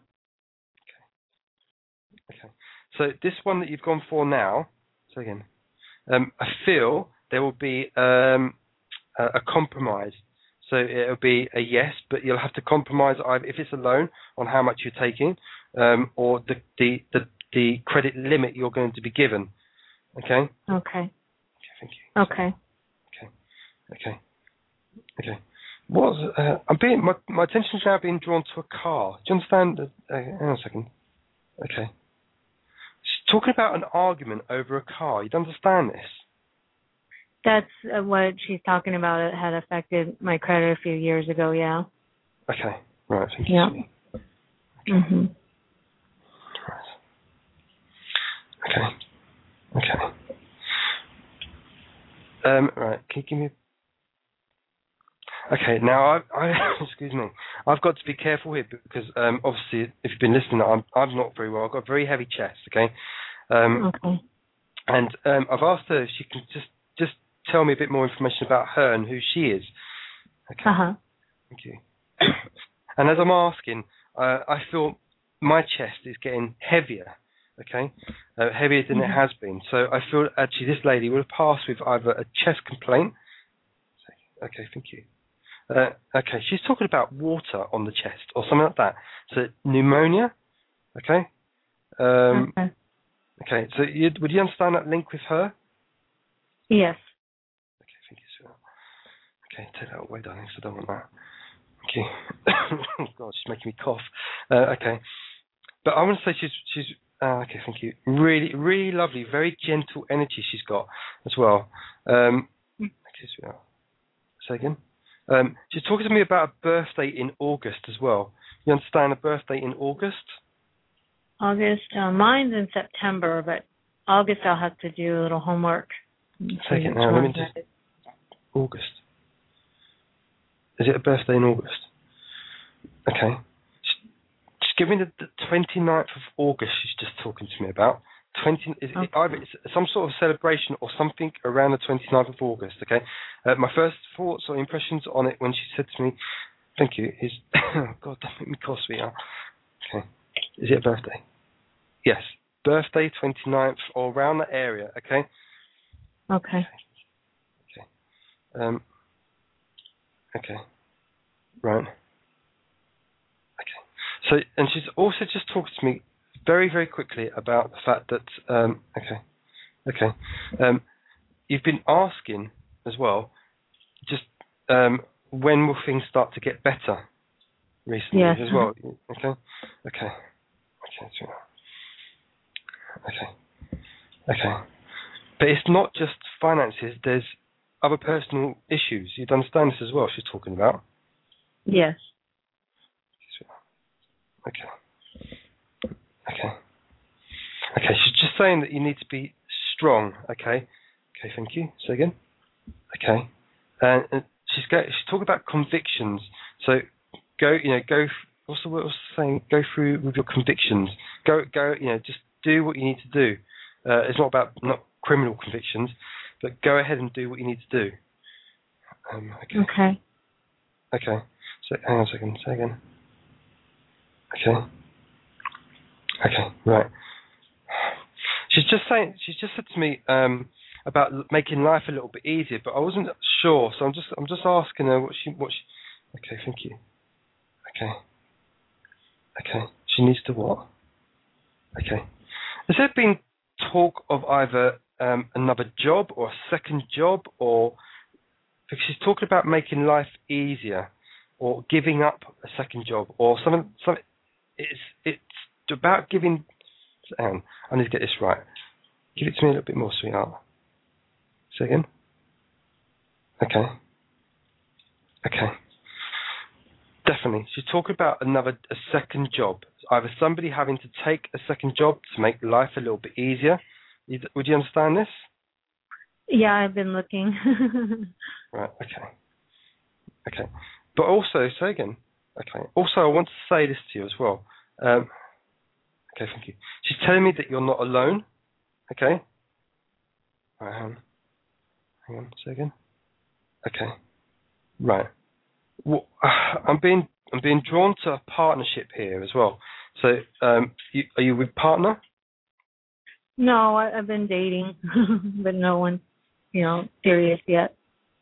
Okay. So this one that you've gone for now, so again, um, I feel there will be um, a, a compromise. So it'll be a yes, but you'll have to compromise either if it's a loan on how much you're taking, um, or the, the the the credit limit you're going to be given. Okay. Okay. Okay. Thank you. Okay. Okay. Okay. Okay. What? Uh, I'm being my my attention is now being drawn to a car. Do you understand? Uh, hang on a second. Okay. She's talking about an argument over a car. You don't understand this? That's uh, what she's talking about. It had affected my credit a few years ago, yeah. Okay. Right. Thank you. Yeah. Okay. Mm-hmm. Right. Okay. Okay. Um, right, can you give me... Okay, now, I, I excuse me, I've got to be careful here because, um, obviously, if you've been listening, I'm, I'm not very well. I've got a very heavy chest, okay? Um, okay. And um, I've asked her if she can just, just tell me a bit more information about her and who she is. Okay. Uh-huh. Thank you. And as I'm asking, uh, I feel my chest is getting heavier, okay? Uh, heavier than Mm-hmm. it has been. So I feel actually this lady would have passed with either a chest complaint. Okay, thank you. Uh, okay, she's talking about water on the chest or something like that. So pneumonia, okay? Um, Okay. okay, so you, would you understand that link with her? Yes. Okay, thank you, sir. Okay, take that away, darling, so I don't want that. Okay. Oh, God, she's making me cough. Uh, okay. But I want to say she's, she's uh, okay, thank you. Really, really lovely, very gentle energy she's got as well. Um, okay, sweetheart. Say again. Um, she's talking to me about a birthday in August as well. You understand a birthday in August? August. Uh, mine's in September, but August I'll have to do a little homework. Second, now let me just... August. Is it a birthday in August? Okay. Just give me the, the twenty-ninth of August she's just talking to me about. twenty, is okay. it either it's some sort of celebration or something around the twenty-ninth of August, okay? Uh, my first thoughts or impressions on it when she said to me, thank you, is... God, don't make me cough, sweetheart. Okay. Is it a birthday? Yes. Birthday, twenty-ninth, or around that area, okay? Okay. Okay. Um, okay. Right. Okay. So, and she's also just talked to me very, very quickly about the fact that, um, okay, okay, um, you've been asking as well, just um, when will things start to get better recently Yes. as well? Okay, okay, okay, so, okay, okay. But it's not just finances. There's other personal issues. You'd understand this as well. She's talking about. Yes. Okay. Okay. Okay, she's just saying that you need to be strong, okay? Okay, thank you. Say again. Okay. And, and she's go, she's talking about convictions. So go, you know, go, what's the word what's the saying? Go through with your convictions. Go, go, you know, just do what you need to do. Uh, it's not about, not criminal convictions, but go ahead and do what you need to do. Um, okay. Okay. Okay. So hang on a second. Say again. Okay. Okay. Right. She's just saying. She's just said to me um, about making life a little bit easier, but I wasn't sure, so I'm just. I'm just asking her what she. What she. Okay. Thank you. Okay. Okay. She needs to what? Okay. Has there been talk of either um, another job or a second job, or because she's talking about making life easier, or giving up a second job, or something? Something. It's it's about giving. Hang on, I need to get this right. Give it to me a little bit more, sweetheart. Say again. Okay. Okay. Definitely. She's talking about another, a second job. Either somebody having to take a second job to make life a little bit easier. Would you understand this? Yeah, I've been looking. Right. Okay. Okay. But also, say again. Okay. Also, I want to say this to you as well. Um, okay, thank you. She's telling me that you're not alone. Okay. All right, hang on. Hang on. Say again. Okay. Right. Well, I'm being I'm being drawn to a partnership here as well. So, um, you, are you with partner? No, I, I've been dating, but no one, you know, serious yet.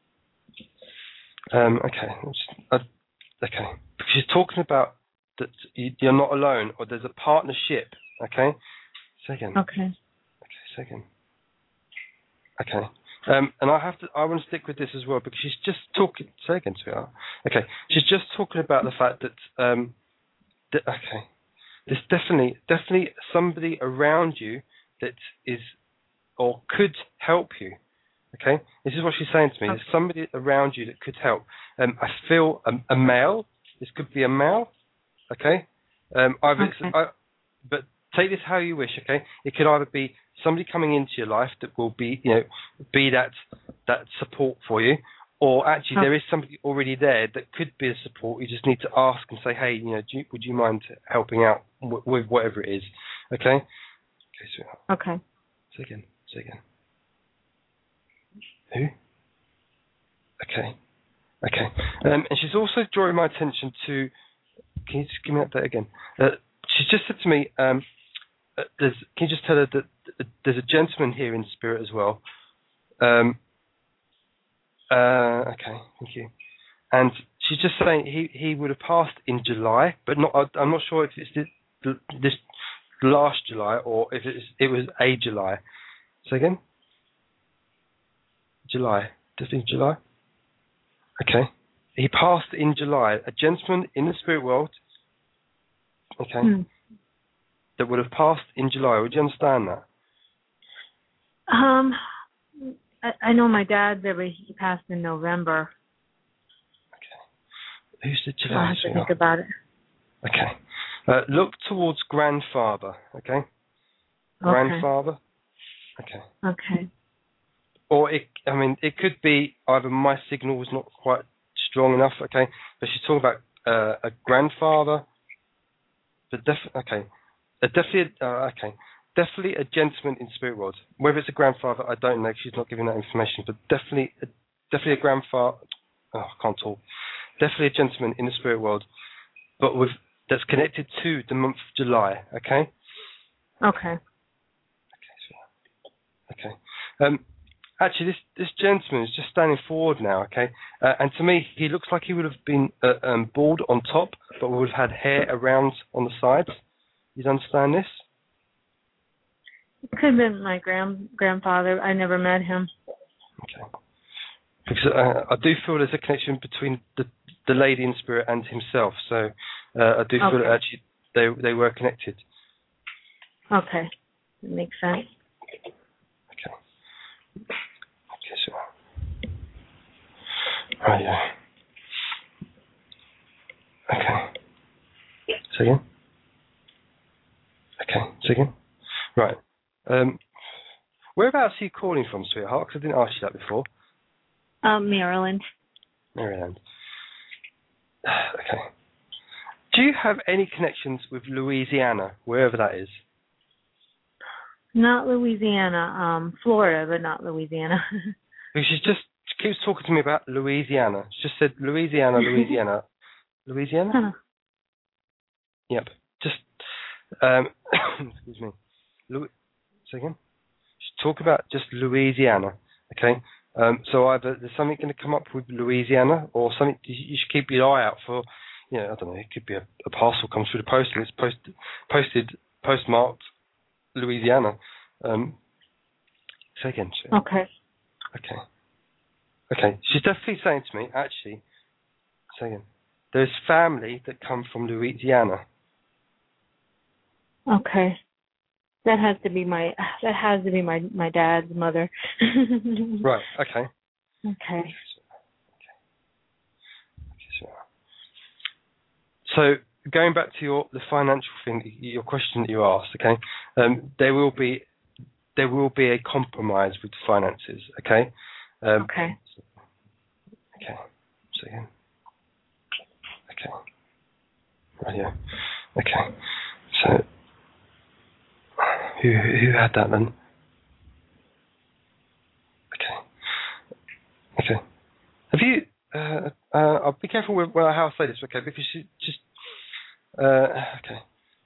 Um, okay. Uh, okay. She's talking about that you, you're not alone, or there's a partnership. Okay. Say again. Okay. Okay. Say again. Okay. Um, and I have to. I want to stick with this as well because she's just talking. Say again, sweetheart. Okay. She's just talking about the fact that. Um, that okay. There's definitely, definitely somebody around you that is, or could help you. Okay. This is what she's saying to me. Okay. There's somebody around you that could help. Um, I feel a, a male. This could be a male. Okay. Um, either okay. it's, I, but take this how you wish. Okay, it could either be somebody coming into your life that will be, you know, be that that support for you, or actually okay. there is somebody already there that could be a support. You just need to ask and say, hey, you know, do you, would you mind helping out w- with whatever it is? Okay. Okay. Sweetheart. Okay. Say again. Say again. Who? Okay. Okay. Um, and she's also drawing my attention to. Can you just give me that date again? Uh, she's just said to me, um, uh, there's, can you just tell her that uh, there's a gentleman here in spirit as well? Um, uh, okay, thank you. And she's just saying he, he would have passed in July, but not. I'm not sure if it's this, this last July or if it's, it was a July. Say again? July. Definitely July? Okay. He passed in July. A gentleman in the spirit world, okay, Hmm. that would have passed in July. Would you understand that? Um, I, I know my dad, but he passed in November. Okay. Who's the So July? I have to think about it. Okay. Uh, look towards grandfather, okay? Grandfather? Okay. Okay. Or, it, I mean, it could be either my signal was not quite strong enough, okay? But she's talking about uh, a grandfather. But def- okay. A definitely, uh, okay. Definitely a gentleman in spirit world. Whether it's a grandfather, I don't know. She's not giving that information. But definitely, a, definitely a grandfather. Oh, I can't talk. Definitely a gentleman in the spirit world, but with that's connected to the month of July. Okay. Okay. Okay. So, okay. Um, actually, this this gentleman is just standing forward now. Okay. Uh, and to me, he looks like he would have been uh, um, bald on top, but would have had hair around on the sides. You understand this? It could have been my grand grandfather. I never met him. Okay. Because uh, I do feel there's a connection between the the lady in spirit and himself. So uh, I do feel Okay. that actually they they were connected. Okay. That makes sense. Okay. Okay, so. Oh, yeah. Okay. Say again? Okay, say again? Right. Um, whereabouts are you calling from, sweetheart? Because I didn't ask you that before. Um, Maryland. Maryland. Okay. Do you have any connections with Louisiana, wherever that is? Not Louisiana. Um, Florida, but not Louisiana. Because she just keeps talking to me about Louisiana. She just said Louisiana, Louisiana. Louisiana? Huh. Yep. Just, um, excuse me. Louis, say again? She's talking about just Louisiana, okay? Um, so either there's something going to come up with Louisiana, or something you should keep your eye out for. You know, I don't know. It could be a, a parcel comes through the post and it's post, posted, postmarked Louisiana. Um, say again. Say. Okay. Okay. Okay. She's definitely saying to me, actually, say again. There's family that come from Louisiana. Okay. That has to be my that has to be my my dad's mother. Right. Okay. Okay. So going back to your the financial thing, your question that you asked, okay, um, there will be there will be a compromise with finances, okay. Um, okay. Okay. So again. Okay. Right. Yeah. Okay. So who who had that then? Okay. Okay. Have you? Uh, uh, I'll be careful with well, how I say this, okay? Because you just. Uh, okay.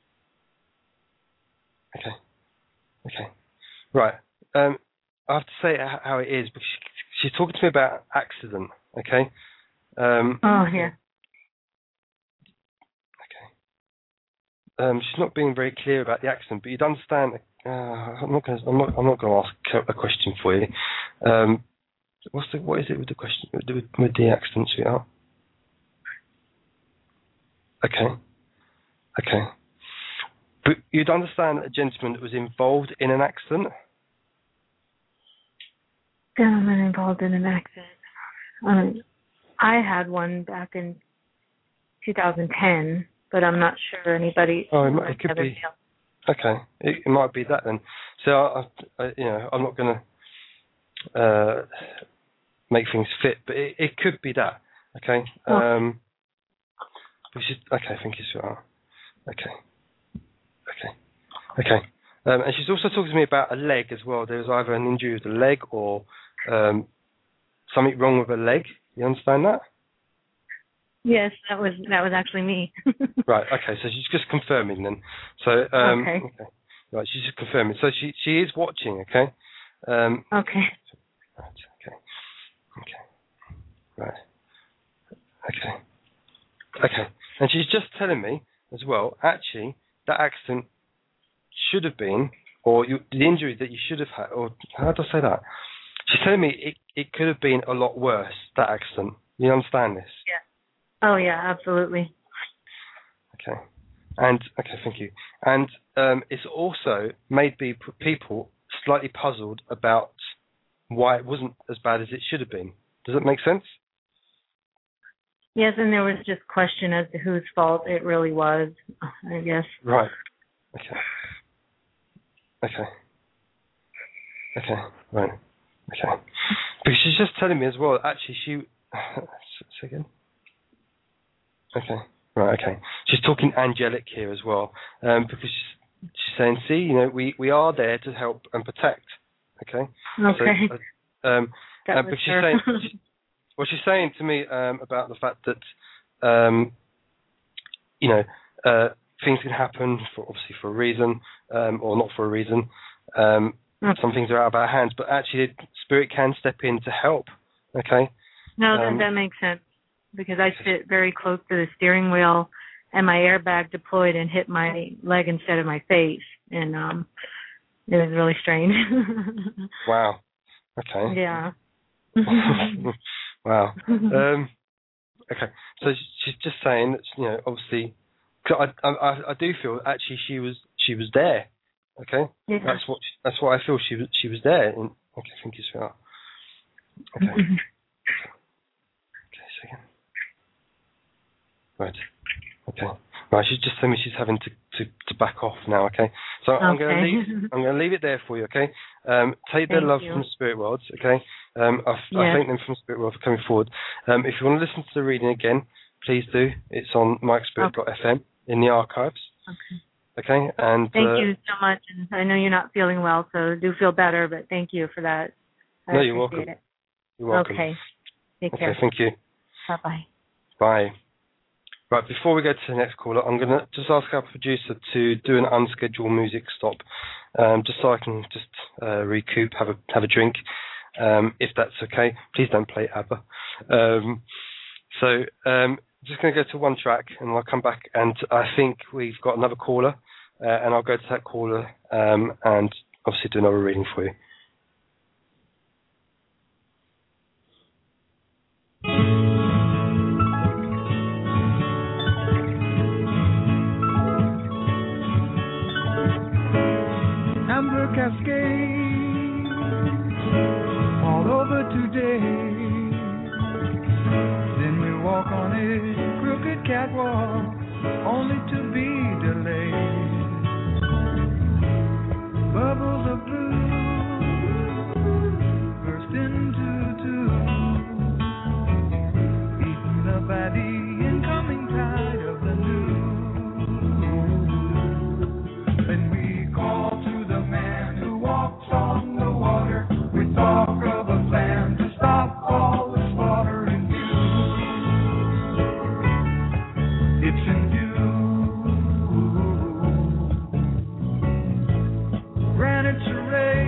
Okay. Okay. Right. Um, I have to say how it is because she, she's talking to me about accident. Okay. Um, oh yeah. Okay. Um, she's not being very clear about the accident, but you'd understand. Uh, I'm not going. I'm not. I'm not going to ask a question for you. Um, what's the? What is it with the question with the, with the accident, sweetheart? Okay. Okay. But you'd understand that a gentleman that was involved in an accident. Gentleman involved in an accident. Um, I had one back in two thousand ten, but I'm not sure anybody. Oh, it, it could be. Okay, it, it might be that then. So I, I, you know, I'm not going to uh, make things fit, but it, it could be that. Okay. Um, we should, okay. Thank you, sweetheart. Okay. Okay. Okay. Um, and she's also talking to me about a leg as well. There was either an injury with the leg or um, something wrong with her leg. You understand that? Yes, that was that was actually me. Right. Okay. So she's just confirming then. So um, okay. okay. Right. She's just confirming. So she she is watching. Okay. Um, okay. Right. Okay. Okay. Right. Okay. Okay. And she's just telling me as well. Actually, that accident should have been, or you, the injury that you should have had, or how do I say that? She's telling me it, it could have been a lot worse, that accident. You understand this? Yeah. Oh, yeah, absolutely. Okay. And, okay, thank you. And um, it's also made be people slightly puzzled about why it wasn't as bad as it should have been. Does that make sense? Yes, and there was just question as to whose fault it really was, I guess. Right. Okay. Okay. Okay. Right. Okay. Because she's just telling me as well. Actually, she. Second. Okay. Right. Okay. She's talking angelic here as well, um, because she's, she's saying, "See, you know, we, we are there to help and protect." Okay. Okay. So, uh, um, that uh, was but she's her. saying, she, well, she's saying to me um, about the fact that, um, you know, uh, things can happen for obviously for a reason, um, or not for a reason. Um, okay. Some things are out of our hands, but actually, Spirit can step in to help. Okay. No, um, that, that makes sense because I sit very close to the steering wheel, and my airbag deployed and hit my leg instead of my face, and um, it was really strange. Wow. Okay. Yeah. Wow. Um, okay. So she's just saying that, you know, obviously, cause I, I I do feel actually she was she was there. Okay. Yeah. That's what that's what I feel she was she was there. In, okay. Thank you, sweetheart. Okay. Okay. Second. Right. Okay. Right. She's just telling me she's having to, to, to back off now. Okay. So I'm okay. going to leave. I'm going to leave it there for you. Okay. Um, take their Thank love you. from the spirit worlds. Okay. Um, I, Yes. I thank them from the spirit world for coming forward. Um, if you want to listen to the reading again, please do. It's on mike spirit dot f m okay. in the archives. Okay. Okay. And thank uh, you so much. And I know you're not feeling well, so do feel better. But thank you for that. I no, you're welcome. it. You're welcome. Okay. Take okay. care. Thank you. Bye bye. Bye. Right, before we go to the next caller, I'm going to just ask our producer to do an unscheduled music stop, um, just so I can just uh, recoup, have a have a drink, um, if that's okay. Please don't play ABBA. Um, so, um, just going to go to one track, and I'll come back, and I think we've got another caller, uh, and I'll go to that caller, um, and obviously do another reading for you. Amber cascade all over today. Then we walk on a crooked catwalk, only to be delayed. Bubbles of blue burst into two, eating up by the incoming tide of the new. Then we call to the man who walks on the water. We talk of a plan to stop all the slaughter in view. It's in view. Granite terrain.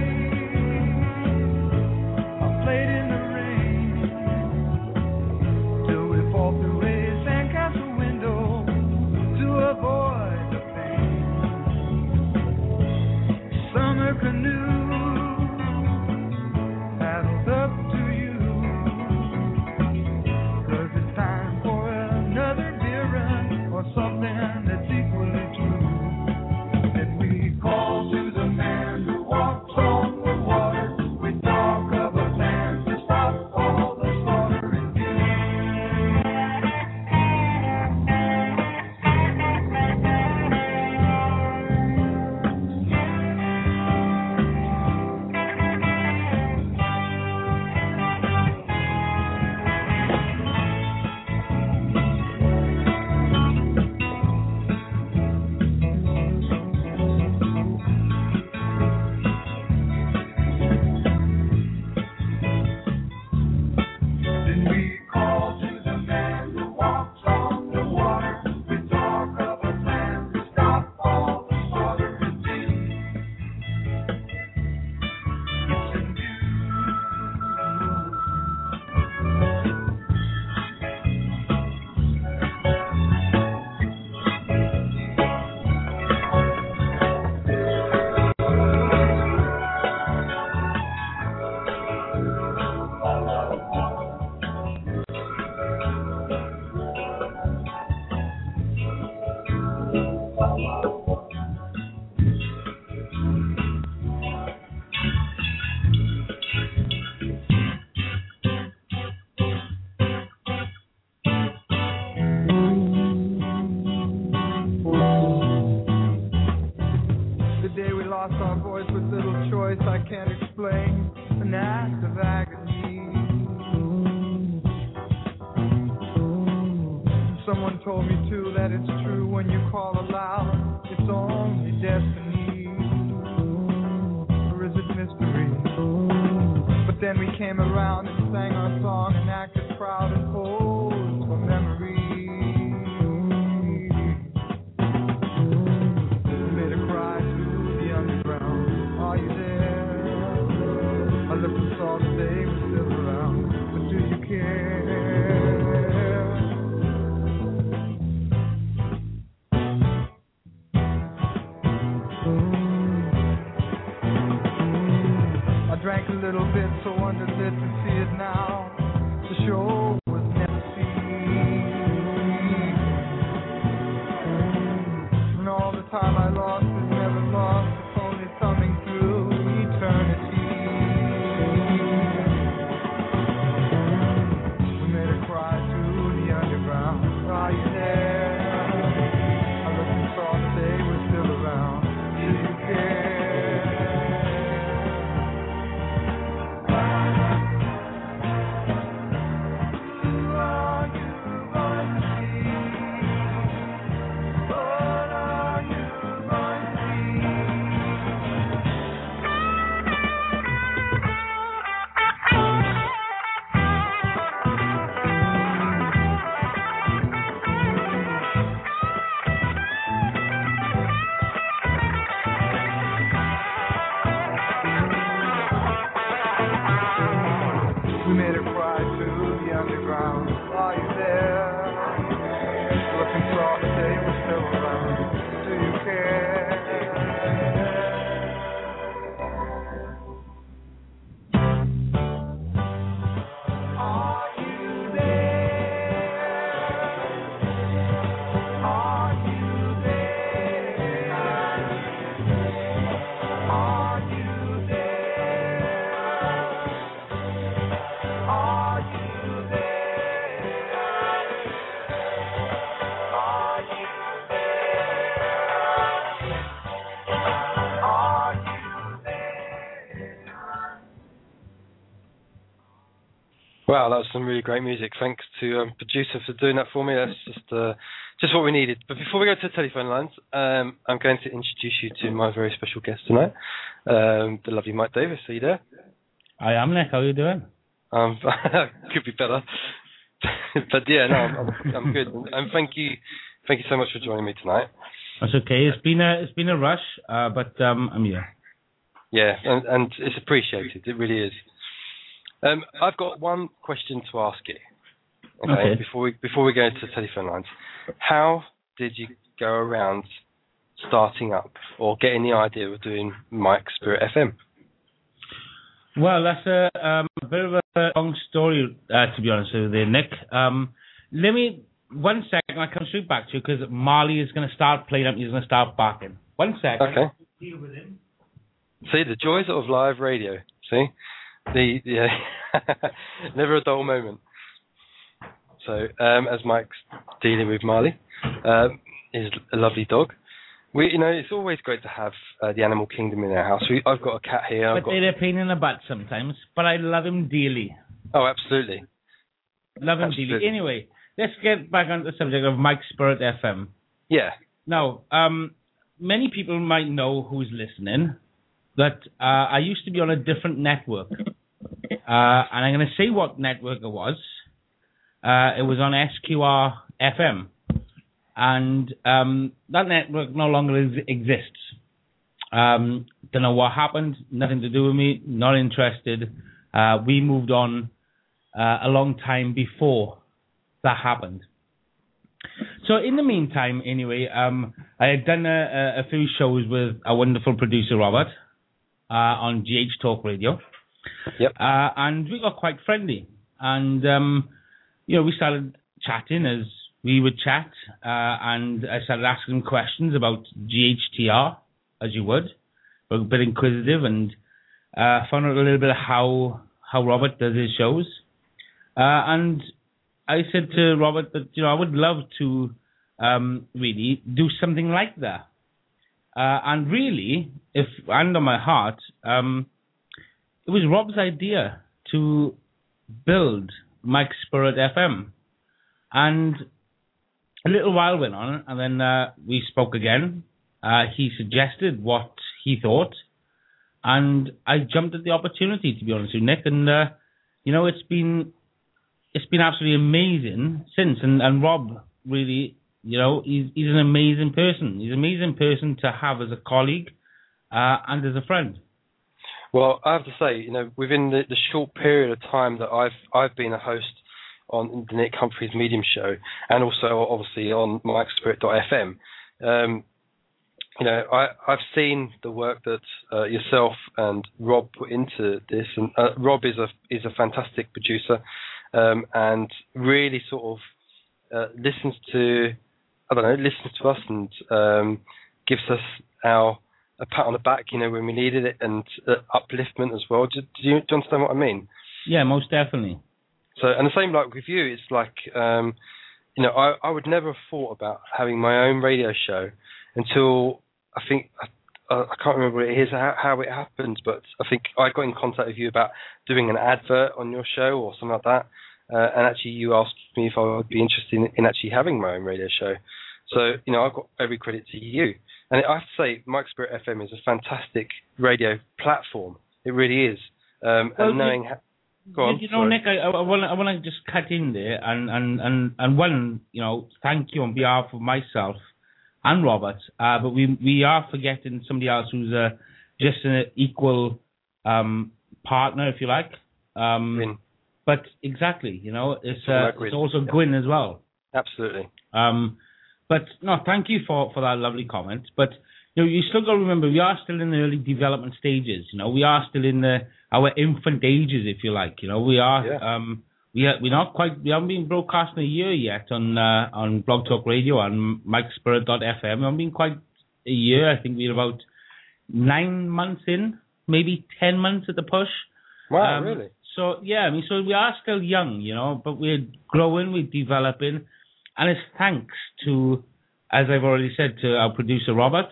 me too that it's true when you call aloud. It's only destiny, or is it mystery? But then we came around and sang our song and acted proud and posed for memory. We made a cry to the underground. Are you there? I looked and saw that they were still around. But do you care? I drank a little bit, so underlit to see it now. The show was never seen. And all the time I lost is never lost. It's only thumbing through eternity. We made a cry to the underground. Are you there? I looked and saw that they were still around. Do you care? Wow, that was some really great music. Thanks to um, producer for doing that for me. That's just uh, just what we needed. But before we go to the telephone lines, um, I'm going to introduce you to my very special guest tonight, um, the lovely Mike Davis. Are you there? I am, Nick. How are you doing? Um, could be better. But yeah, no, I'm, I'm, I'm good. And thank you, thank you so much for joining me tonight. That's okay. It's been a it's been a rush, uh, but um, I'm here. Yeah, and, and it's appreciated. It really is. Um, I've got one question to ask you. Okay, okay. Before we before we go into the telephone lines, how did you go around starting up or getting the idea of doing Mike Spirit F M? Well, that's a, um, a bit of a long story, uh, to be honest with you, Nick. Um, let me one second. I come straight back to you because Marley is going to start playing up. He's going to start barking. One second. Okay. Deal with him. See the joys of live radio. See. The yeah, never a dull moment. So um, as Mike's dealing with Marley, um, is a lovely dog. We, you know, it's always great to have uh, the animal kingdom in our house. We, I've got a cat here. I've but got... they're a pain in the butt sometimes. But I love him dearly. Oh, absolutely. Love him absolutely. dearly. Anyway, let's get back on the subject of Mike Spirit F M. Yeah. Now, um, many people might know who's listening that uh, I used to be on a different network. Uh, and I'm going to say what network it was. Uh, it was on S Q R F M. And um, that network no longer ex- exists. Um, don't know what happened. Nothing to do with me. Not interested. Uh, we moved on uh, a long time before that happened. So in the meantime, anyway, um, I had done a, a few shows with a wonderful producer, Robert, uh, on G H Talk Radio. Yep. Uh, and we got quite friendly. And, um, you know, we started chatting as we would chat. Uh, and I started asking questions about G H T R, as you would. A bit inquisitive and uh, found out a little bit of how, how Robert does his shows. Uh, and I said to Robert that, you know, I would love to um, really do something like that. Uh, and really, if hand on my heart, um, it was Rob's idea to build Mike Spirit F M. And a little while went on, and then uh, we spoke again. Uh, he suggested what he thought, and I jumped at the opportunity, to be honest with you, Nick. And uh, you know, it's been it's been absolutely amazing since. And, and Rob, really, you know, he's he's an amazing person. He's an amazing person to have as a colleague uh, and as a friend. Well, I have to say, you know, within the, the short period of time that I've I've been a host on the Nick Humphreys Medium Show, and also obviously on Mike Spirit dot F M, um, you know, I, I've seen the work that uh, yourself and Rob put into this, and uh, Rob is a is a fantastic producer, um, and really sort of uh, listens to, I don't know, listens to us and um, gives us our a pat on the back, you know, when we needed it, and uh, upliftment as well. Do, do, you, do you understand what I mean? Yeah, most definitely. So, and the same like with you, it's like, um, you know, I, I would never have thought about having my own radio show until I think, I, I can't remember what it is, how, how it happened, but I think I got in contact with you about doing an advert on your show or something like that. Uh, and actually you asked me if I would be interested in, in actually having my own radio show. So, you know, I've got every credit to you. And I have to say, Mike Spirit F M is a fantastic radio platform. It really is. Um, well, and knowing... You, how, go on, you know, sorry. Nick, I, I want to I want to just cut in there and, and, and, and one, you know, thank you on behalf of myself and Robert. Uh, but we we are forgetting somebody else who's a, just an equal um, partner, if you like. Um, Gwyn. But exactly, you know, it's uh, it's also yeah. Gwyn as well. Absolutely. Um, but no, thank you for, for that lovely comment. But you know, you still got to remember, we are still in the early development stages. You know, we are still in the our infant ages, if you like. You know, we are yeah. um, we are we're not quite we haven't been broadcasting a year yet on uh, on Blog Talk Radio and Mike Spirit dot F M. We haven't been quite a year. I think we're about nine months in, maybe ten months at the push. Wow, um, really? So yeah, I mean, so we are still young, you know, but we're growing, we're developing, and it's thanks to, as I've already said, to our producer Robert,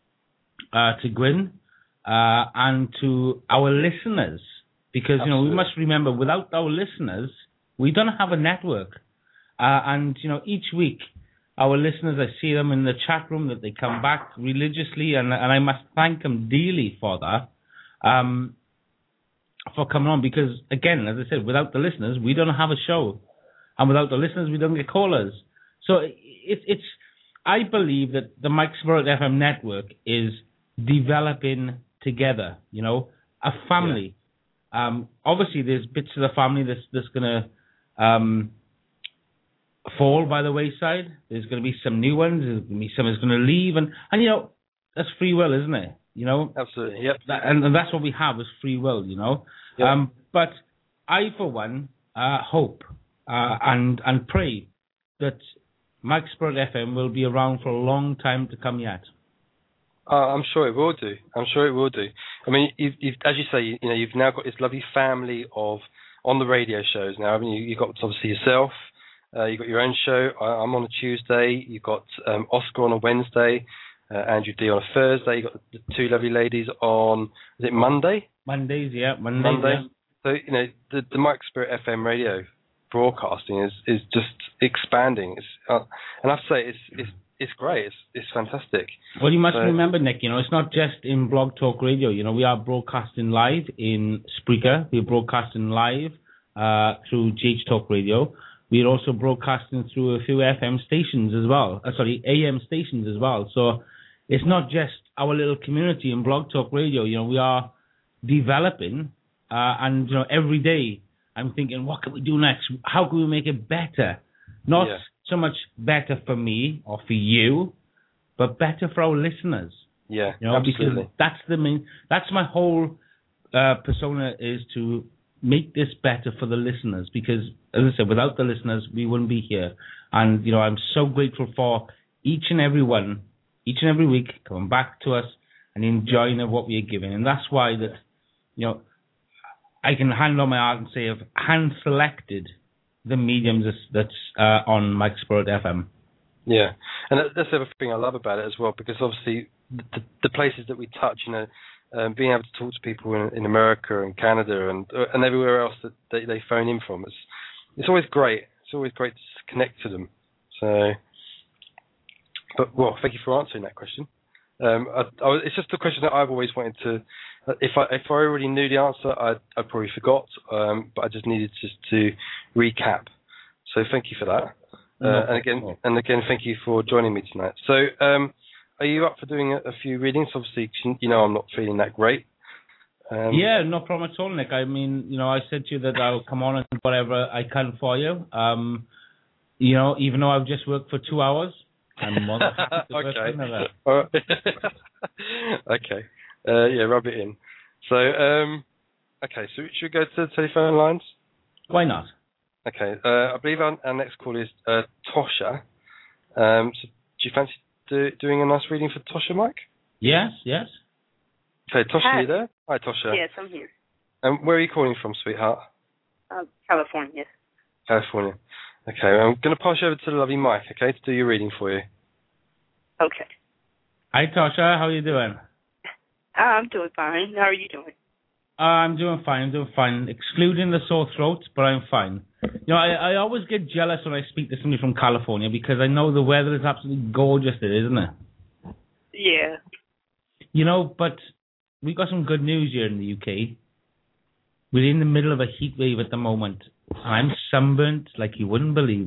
uh, to Gwyn, uh, and to our listeners, because Absolutely. you know we must remember, without our listeners, we don't have a network, uh, and you know each week our listeners, I see them in the chat room that they come back religiously, and and I must thank them dearly for that. Um, for coming on, because again, as I said, without the listeners, we don't have a show, and without the listeners, we don't get callers. So it's it's. I believe that the Mike Spirit F M network is developing together. You know, a family. Yeah. Um, obviously, there's bits of the family that's that's gonna um, fall by the wayside. There's gonna be some new ones. There's gonna be some that's gonna leave, and and you know, that's free will, isn't it? You know, absolutely, yep. That, and, and that's what we have is free will, you know. Yep. Um, but I, for one, uh, hope uh, and and pray that Mike Spirit F M will be around for a long time to come yet. Uh, I'm sure it will do. I'm sure it will do. I mean, you've, you've, as you say, you, you know, you've now got this lovely family of on the radio shows now. I mean, you, you've got obviously yourself. Uh, you've got your own show. I, I'm on a Tuesday. You've got um, Oscar on a Wednesday. Uh, Andrew D on a Thursday. You got the two lovely ladies on, is it Monday? Mondays, yeah, Mondays, Monday. Yeah. So, you know, the, the Mike Spirit F M radio broadcasting is, is just expanding. It's, uh, and I have to say, it's it's it's great. It's it's fantastic. Well, you must so, remember, Nick, you know, it's not just in Blog Talk Radio. You know, we are broadcasting live in Spreaker. We're broadcasting live uh, through G H Talk Radio. We're also broadcasting through a few F M stations as well. Uh, sorry, A M stations as well. So it's not just our little community in Blog Talk Radio. You know, we are developing, uh, and you know, every day I'm thinking, what can we do next? How can we make it better? Not yeah. so much better for me or for you, but better for our listeners. Yeah, you know, absolutely. Because that's the main. That's my whole uh, persona, is to make this better for the listeners. Because, as I said, without the listeners, we wouldn't be here. And you know, I'm so grateful for each and every one, each and every week, coming back to us and enjoying of what we are giving. And that's why that, you know, I can hand on my heart and say I've hand selected the mediums that's, that's uh, on Mike Spirit F M. Yeah, and that's the other thing I love about it as well, because obviously the, the places that we touch, you know, um, being able to talk to people in, in America and Canada and and everywhere else that they, they phone in from, it's it's always great. It's always great to connect to them. So but well, thank you for answering that question. Um, I, I was, it's just a question that I've always wanted to. If I if I already knew the answer, I I probably forgot. Um, but I just needed just to recap. So thank you for that. No, uh, and again, no. and again, thank you for joining me tonight. So, um, are you up for doing a, a few readings? Obviously, you know I'm not feeling that great. Um, Yeah, no problem at all, Nick. I mean, you know, I said to you that I'll come on and do whatever I can for you. Um, you know, even though I've just worked for two hours, I'm more than happy to work okay. another. All right. okay. Uh, yeah, rub it in. So, um, okay, so should we go to the telephone lines? Why not? Okay. Uh, I believe our, our next call is uh, Tosha. Um, so do you fancy do, doing a nice reading for Tosha, Mike? Yes, yes. Okay, Tosha, Hi. are you there? Hi, Tosha. Yes, I'm here. Um, where are you calling from, sweetheart? Uh, California. California. Okay, I'm going to pass you over to the lovely Mike, okay, to do your reading for you. Okay. Hi, Tasha. How are you doing? Uh, I'm doing fine. How are you doing? Uh, I'm doing fine. I'm doing fine, excluding the sore throat, but I'm fine. You know, I, I always get jealous when I speak to somebody from California because I know the weather is absolutely gorgeous there, isn't it? Yeah. You know, but we got some good news here in the U K. We're in the middle of a heat wave at the moment. I'm sunburnt like you wouldn't believe.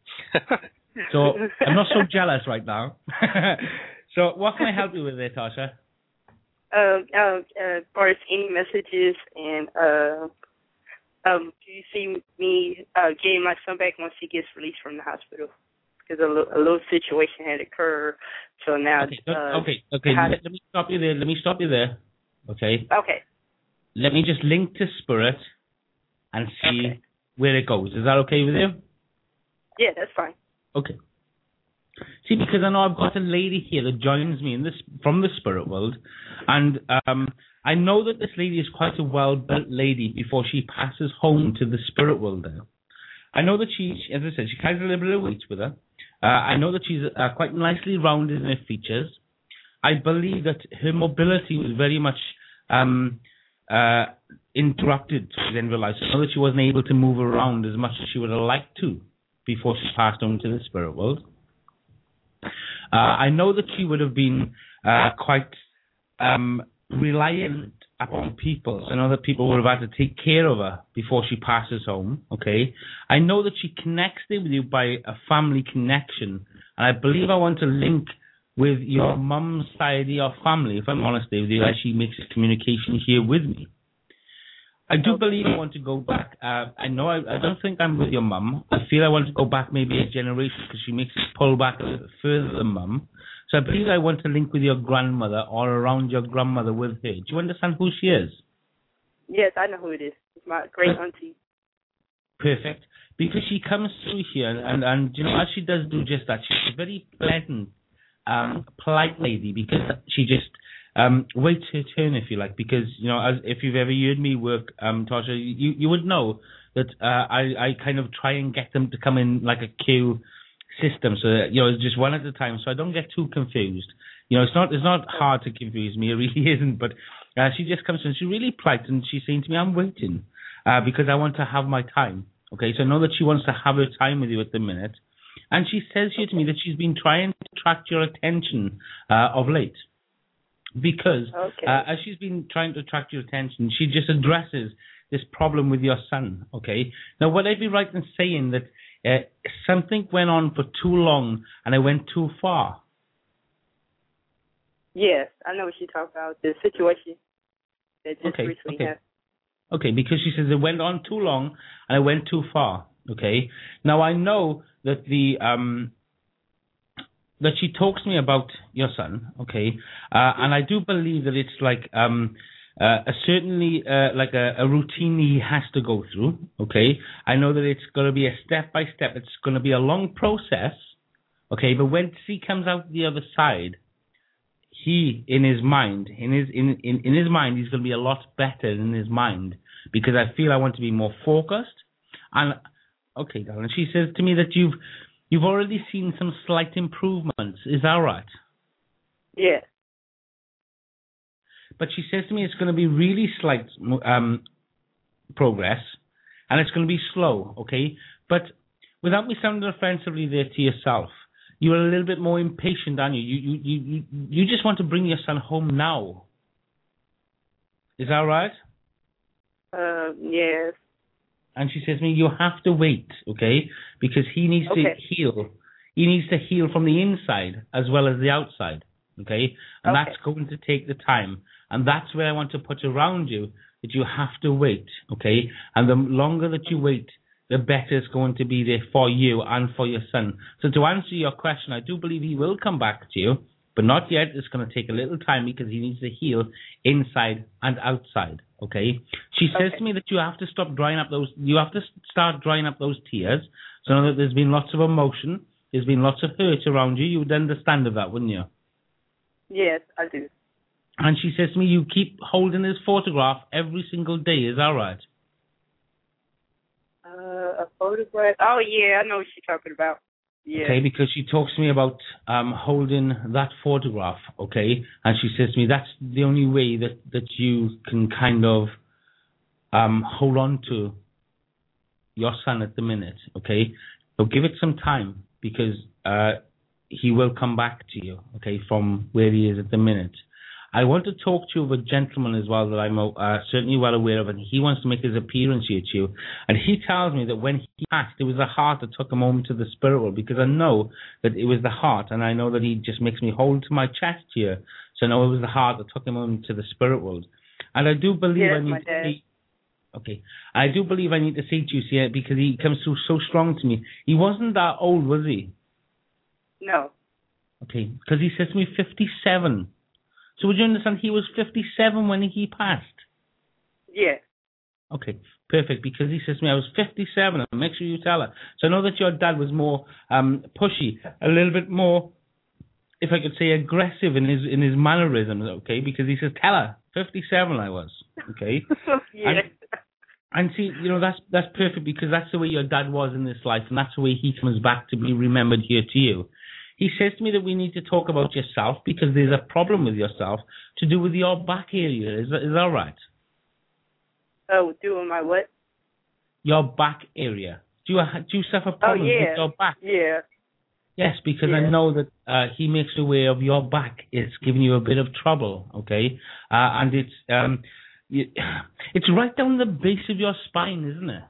So I'm not so jealous right now. So what can I help you with there, Tasha? Um, uh, uh, as far as any messages and, uh, um, do you see me uh, getting my son back once he gets released from the hospital? Because a, li- a little situation had occurred, so now... Okay, uh, okay, okay. how- Let, let me stop you there. Let me stop you there. Okay? Okay. Let me just link to Spirit and see Okay. where it goes. Is that okay with you? Yeah, that's fine. Okay. See, because I know I've got a lady here that joins me in this from the spirit world, and um, I know that this lady is quite a well-built lady before she passes home to the spirit world now. I know that she, as I said, she carries a little bit of weight with her. Uh, I know that she's uh, quite nicely rounded in her features. I believe that her mobility was very much um, uh, interrupted towards the end of her life. So I know that she wasn't able to move around as much as she would have liked to before she passed home to the spirit world. Uh, I know that she would have been uh, quite um, reliant upon people. I know that people would have had to take care of her before she passes home, okay? I know that she connects with you by a family connection, and I believe I want to link with your mum's side of your family, if I'm honest with you, as she makes a communication here with me. I do believe I want to go back. Uh, I know I, I don't think I'm with your mum. I feel I want to go back maybe a generation because she makes us pull back a little bit further than mum. So I believe I want to link with your grandmother or around your grandmother with her. Do you understand who she is? Yes, I know who it is. It's my great auntie. Perfect. Because she comes through here and, and, and you know, as she does do just that, she's a very pleasant, um, polite lady because she just um, waits her turn, if you like. Because, you know, as if you've ever heard me work, um, Tasha, you, you would know that uh, I, I kind of try and get them to come in like a queue system, so that, you know, it's just one at a time, so I don't get too confused. You know, it's not it's not hard to confuse me, it really isn't. But uh, she just comes in, she's really polite, and she's saying to me, "I'm waiting uh, because I want to have my time." Okay, so I know that she wants to have her time with you at the minute, and she says here to me that she's been trying to attract your attention uh, of late. Because Okay. uh, as she's been trying to attract your attention, she just addresses this problem with your son, okay? Now, would I be right in saying that uh, something went on for too long and I went too far? Yes, I know what she talked about, the situation that just Okay, recently okay. happened. Okay, because she says it went on too long and I went too far, okay? Now, I know that the... um. that she talks to me about your son, okay, uh, and I do believe that it's like um, uh, a certainly uh, like a, a routine he has to go through, okay. I know that it's going to be a step by step. It's going to be a long process, okay. But when he comes out the other side, he in his mind, in his in, in, in his mind, he's going to be a lot better in his mind because I feel I want to be more focused. And okay, darling, she says to me that you've. You've already seen some slight improvements. Is that right? Yeah. But she says to me it's going to be really slight um, progress, and it's going to be slow, okay? But without me sounding offensively there to yourself, you're a little bit more impatient, aren't you? You, you, you, you, you just want to bring your son home now. Is that right? Uh, yes. And she says to me, you have to wait, okay? Because he needs Okay. to heal. He needs to heal from the inside as well as the outside, okay? And Okay. that's going to take the time. And that's where I want to put around you, that you have to wait, okay? And the longer that you wait, the better it's going to be there for you and for your son. So to answer your question, I do believe he will come back to you, but not yet. It's going to take a little time because he needs to heal inside and outside, okay? She says Okay. to me that you have to stop drying up those, you have to start drying up those tears. So now that there's been lots of emotion, there's been lots of hurt around you, you would understand of that, wouldn't you? Yes, I do. And she says to me, you keep holding his photograph every single day. Is that right? Uh, a photograph? Oh, yeah, I know what she's talking about. Yeah. Okay, because she talks to me about um, holding that photograph, okay? And she says to me, that's the only way that, that you can kind of um, hold on to your son at the minute, okay? So give it some time because uh, he will come back to you, okay, from where he is at the minute. I want to talk to you of a gentleman as well that I'm uh, certainly well aware of, and he wants to make his appearance here to you. And he tells me that when he passed, it was the heart that took him home to the spirit world, because I know that it was the heart, and I know that he just makes me hold to my chest here. So I know it was the heart that took him home to the spirit world. And I do believe Yes, I need my to dad. see. Okay, I do believe I need to see to you, see, because he comes through so strong to me. He wasn't that old, was he? No. Okay, because he says to me fifty-seven. So would you understand he was fifty-seven when he passed? Yeah. Okay, perfect, because he says to me I was fifty-seven, and make sure you tell her. So I know that your dad was more um, pushy, a little bit more, if I could say, aggressive in his in his mannerisms, okay, because he says, tell her, fifty-seven I was, okay? yeah. And, and see, you know, that's that's perfect, because that's the way your dad was in this life, and that's the way he comes back to be remembered here to you. He says to me that we need to talk about yourself because there's a problem with yourself to do with your back area. Is that, is that right? Oh, doing my what? Your back area. Do you, do you suffer problems oh, yeah. with your back? Yeah. Yes, because yeah. I know that uh, he makes you aware of your back. It's giving you a bit of trouble, okay? Uh, and it's um, you, it's right down the base of your spine, isn't it?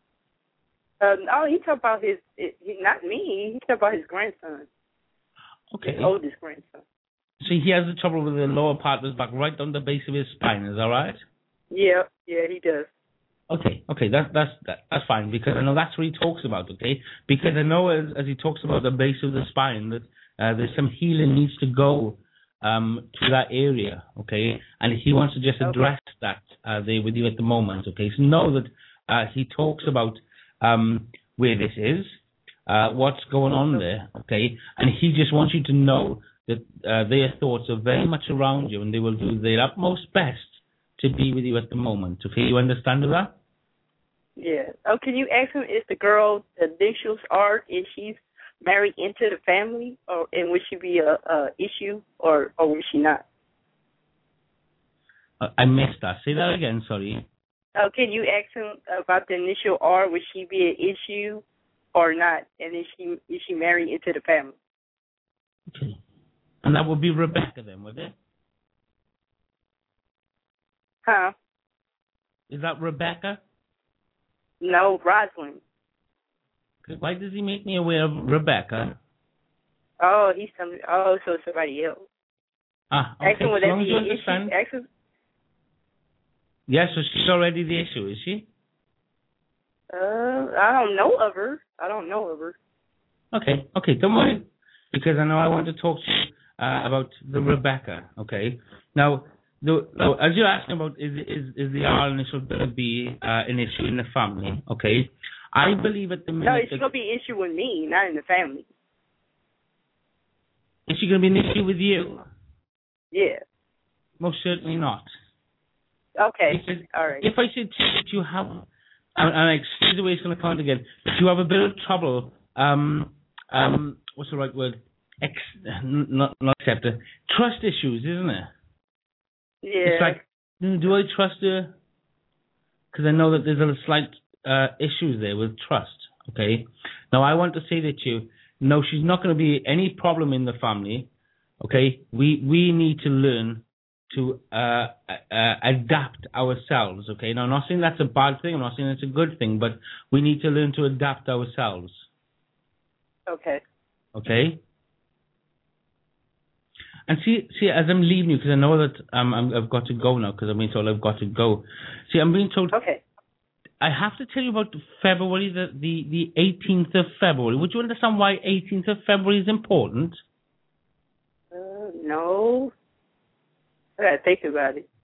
Uh, oh, he talked about his, it, he, not me. He talked about his grandson. Okay. His oldest grandson. So he has the trouble with the lower part of his back, right down the base of his spine. Is that right? Yeah, yeah, he does. Okay, okay, that, that's that, that's fine, because I know that's what he talks about, okay? Because I know as, as he talks about the base of the spine that uh, there's some healing needs to go um, to that area, okay? And he wants to just address okay. that uh, there with you at the moment, okay? So know that uh, he talks about um, where this is, uh, what's going on there, okay? And he just wants you to know that uh, their thoughts are very much around you, and they will do their utmost best to be with you at the moment. Okay, you understand that? Yeah. Oh, can you ask him if the girl, the initials are, if she's married into the family, or and would she be a, a issue, or or would she not? Uh, I missed that. Say that again. Sorry. Oh, can you ask him about the initial R? Would she be an issue or not? And is she is she married into the family? Okay. And that would be Rebecca then, would it? Huh? Is that Rebecca? No, Rosalind. Why does he make me aware of Rebecca? Oh, he's some. Oh, so somebody else. Ah, okay. Ask him, would as that long as be you an understand. issue? Ask him. Yes, so she's already the issue, is she? Uh, I don't know of her. I don't know of her. Okay, okay, don't worry, because I know I want to talk to you uh, about the Rebecca. Okay, now. The, so as you're asking about, is is is the R initial going to be uh, an issue in the family? Okay, I believe at the minute. No, it's going to be an issue with me, not in the family. Is she going to be an issue with you? Yeah. Most certainly not. Okay. Because all right. If I said that you have, and, and I excuse the way it's going to come out again, if you have a bit of trouble, um, um, what's the right word? Ex, not not accept it. Trust issues, isn't it? Yeah. It's like, do I trust her? Because I know that there's a slight uh, issues there with trust, okay? Now, I want to say that you, no, she's not going to be any problem in the family. Okay, we we need to learn to uh, uh, adapt ourselves. Okay, now I'm not saying that's a bad thing. I'm not saying it's a good thing, but we need to learn to adapt ourselves. Okay. Okay. And see, see, as I'm leaving you, because I know that um, I'm, I've got to go now, because I'm being told I've got to go. See, I'm being told. Okay. I have to tell you about February, the the the eighteenth of February. Would you understand why eighteenth of February is important? Uh, no. I gotta think about it.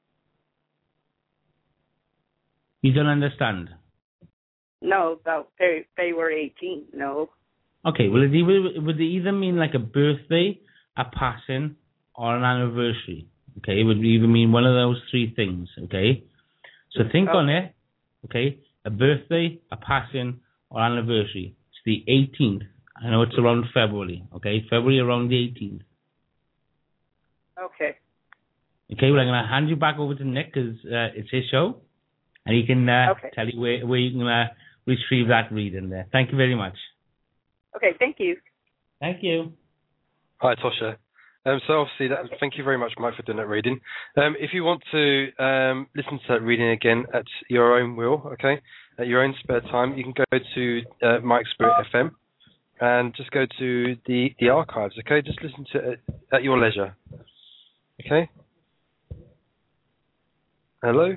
You don't understand? No, about February eighteenth. No. Okay. Well, it either, would it either mean like a birthday, a passing, or an anniversary? Okay, it would either mean one of those three things. Okay. So think okay. on it. Okay, a birthday, a passing, or anniversary. It's the eighteenth. I know it's around February. Okay, February around the eighteenth. Okay. Okay, well, I'm going to hand you back over to Nick because uh, it's his show, and he can uh, okay. tell you where, where you can uh, retrieve that reading there. Thank you very much. Okay, thank you. Thank you. Hi, Tosha. Um, so obviously, that, thank you very much, Mike, for doing that reading. Um, if you want to um, listen to that reading again at your own will, okay, at your own spare time, you can go to uh, Mike Spirit F M and just go to the, the archives, okay? Just listen to it at your leisure, okay? Hello?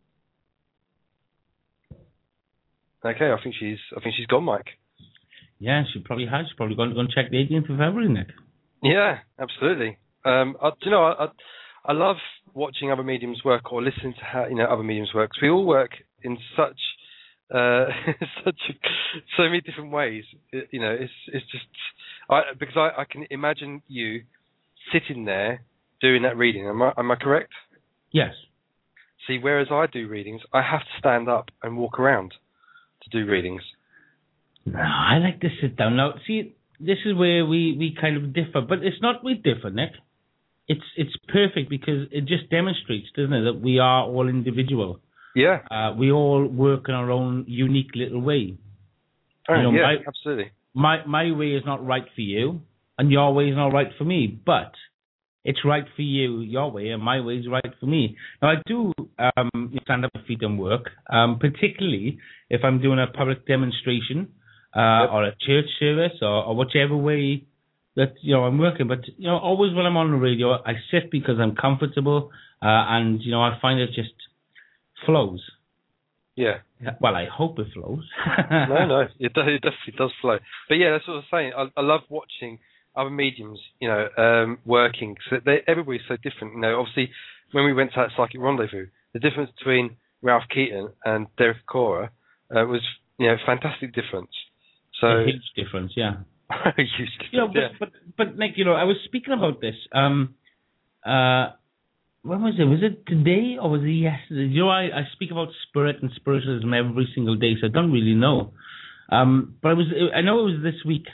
Okay, I think she's I think she's gone, Mike. Yeah, she probably has. She's probably going to go and check the eighteenth of February, Nick. Yeah, absolutely. Um, I, you know, I, I I love watching other mediums work or listening to how you know other mediums work. 'Cause we all work in such uh, such so many different ways. It, you know, it's it's just I, because I, I can imagine you sitting there doing that reading. Am I am I correct? Yes. See, whereas I do readings, I have to stand up and walk around to do readings. No, I like to sit down. Now, see, this is where we, we kind of differ, but it's not we differ, Nick. It's it's perfect because it just demonstrates, doesn't it, that we are all individual. Yeah. Uh, we all work in our own unique little way. Oh, you know, yeah, my, absolutely. My my way is not right for you, and your way is not right for me, but it's right for you, your way, and my way is right for me. Now, I do um, stand up my feet and work, um, particularly if I'm doing a public demonstration uh, yep. or a church service or, or whichever way that you know I'm working. But you know, always when I'm on the radio, I sit because I'm comfortable, uh, and you know I find it just flows. Yeah. Well, I hope it flows. no, no, it, does, it definitely does flow. But yeah, that's what I was saying. I, I love watching other mediums, you know, um, working. So they, everybody's so different. You know, obviously, when we went to that Psychic Rendezvous, the difference between Ralph Keaton and Derek Cora uh, was, you know, fantastic difference. So a huge difference, yeah. a huge difference, you know, but, yeah. but, but, Nick, you know, I was speaking about this. Um, uh, when was it? Was it today or was it yesterday? You know, I, I speak about spirit and spiritualism every single day, so I don't really know. Um, but I was, I know it was this week.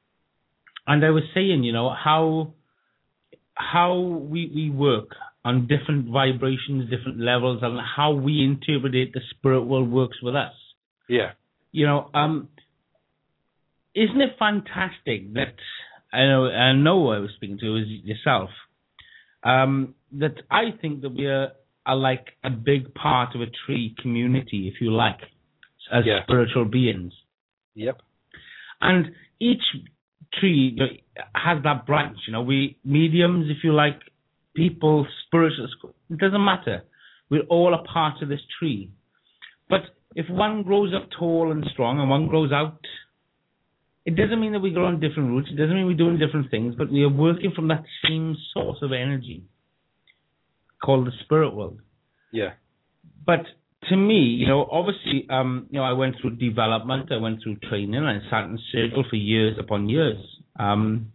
And I was saying, you know, how how we, we work on different vibrations, different levels, and how we interpret it, the spirit world works with us. Yeah. You know, um, isn't it fantastic that, I know I know who I was speaking to is yourself, um, that I think that we are, are like a big part of a tree community, if you like, as yeah. spiritual beings. Yep. And each tree, you know, has that branch, you know, we mediums, if you like, people, spirituals, it doesn't matter. We're all a part of this tree. But if one grows up tall and strong and one grows out, it doesn't mean that we grow on different roots. It doesn't mean we're doing different things, but we are working from that same source of energy called the spirit world. Yeah. But to me, you know, obviously, um, you know, I went through development, I went through training, I sat in circle for years upon years. Um,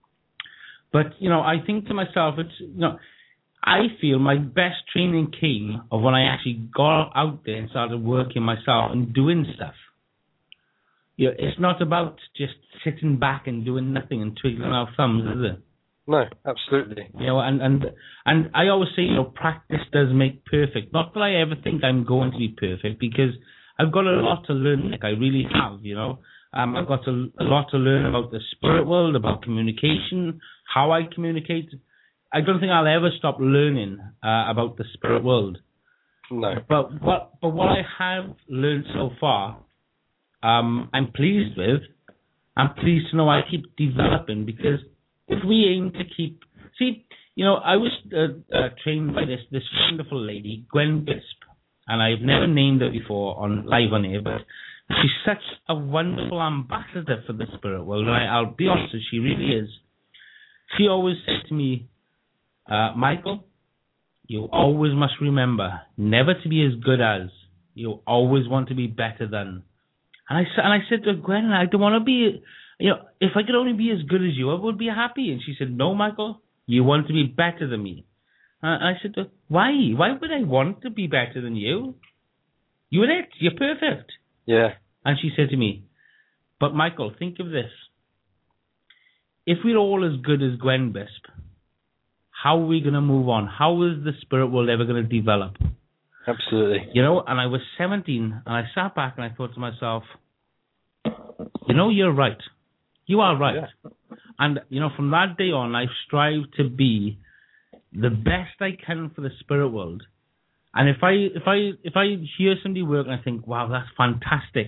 but, you know, I think to myself, it's, you know, I feel my best training came of when I actually got out there and started working myself and doing stuff. You know, it's not about just sitting back and doing nothing and twiddling our thumbs, is it? No, absolutely. You know, and, and and I always say, you know, practice does make perfect. Not that I ever think I'm going to be perfect, because I've got a lot to learn, like I really have, you know. Um, I've got a, a lot to learn about the spirit world, about communication, how I communicate. I don't think I'll ever stop learning uh, about the spirit world. No. But what but what I have learned so far, um, I'm pleased with. I'm pleased to know I keep developing, because if we aim to keep, see, you know, I was uh, uh, trained by this this wonderful lady, Gwen Bisp, and I've never named her before on live on air, but she's such a wonderful ambassador for the spirit world. And I, I'll be honest, she really is. She always said to me, uh, Michael, you always must remember never to be as good as. You always want to be better than. And I, and I said to her, Gwen, I don't want to be, you know, if I could only be as good as you, I would be happy. And she said, no, Michael, you want to be better than me. And I said to her, why? Why would I want to be better than you? You're it. You're perfect. Yeah. And she said to me, but Michael, think of this. If we're all as good as Gwen Bisp, how are we going to move on? How is the spirit world ever going to develop? Absolutely. You know, and I was seventeen, and I sat back and I thought to myself, you know, you're right. You are right. Yeah. And, you know, from that day on, I strive to be the best I can for the spirit world. And if I if I if I hear somebody work and I think, wow, that's fantastic,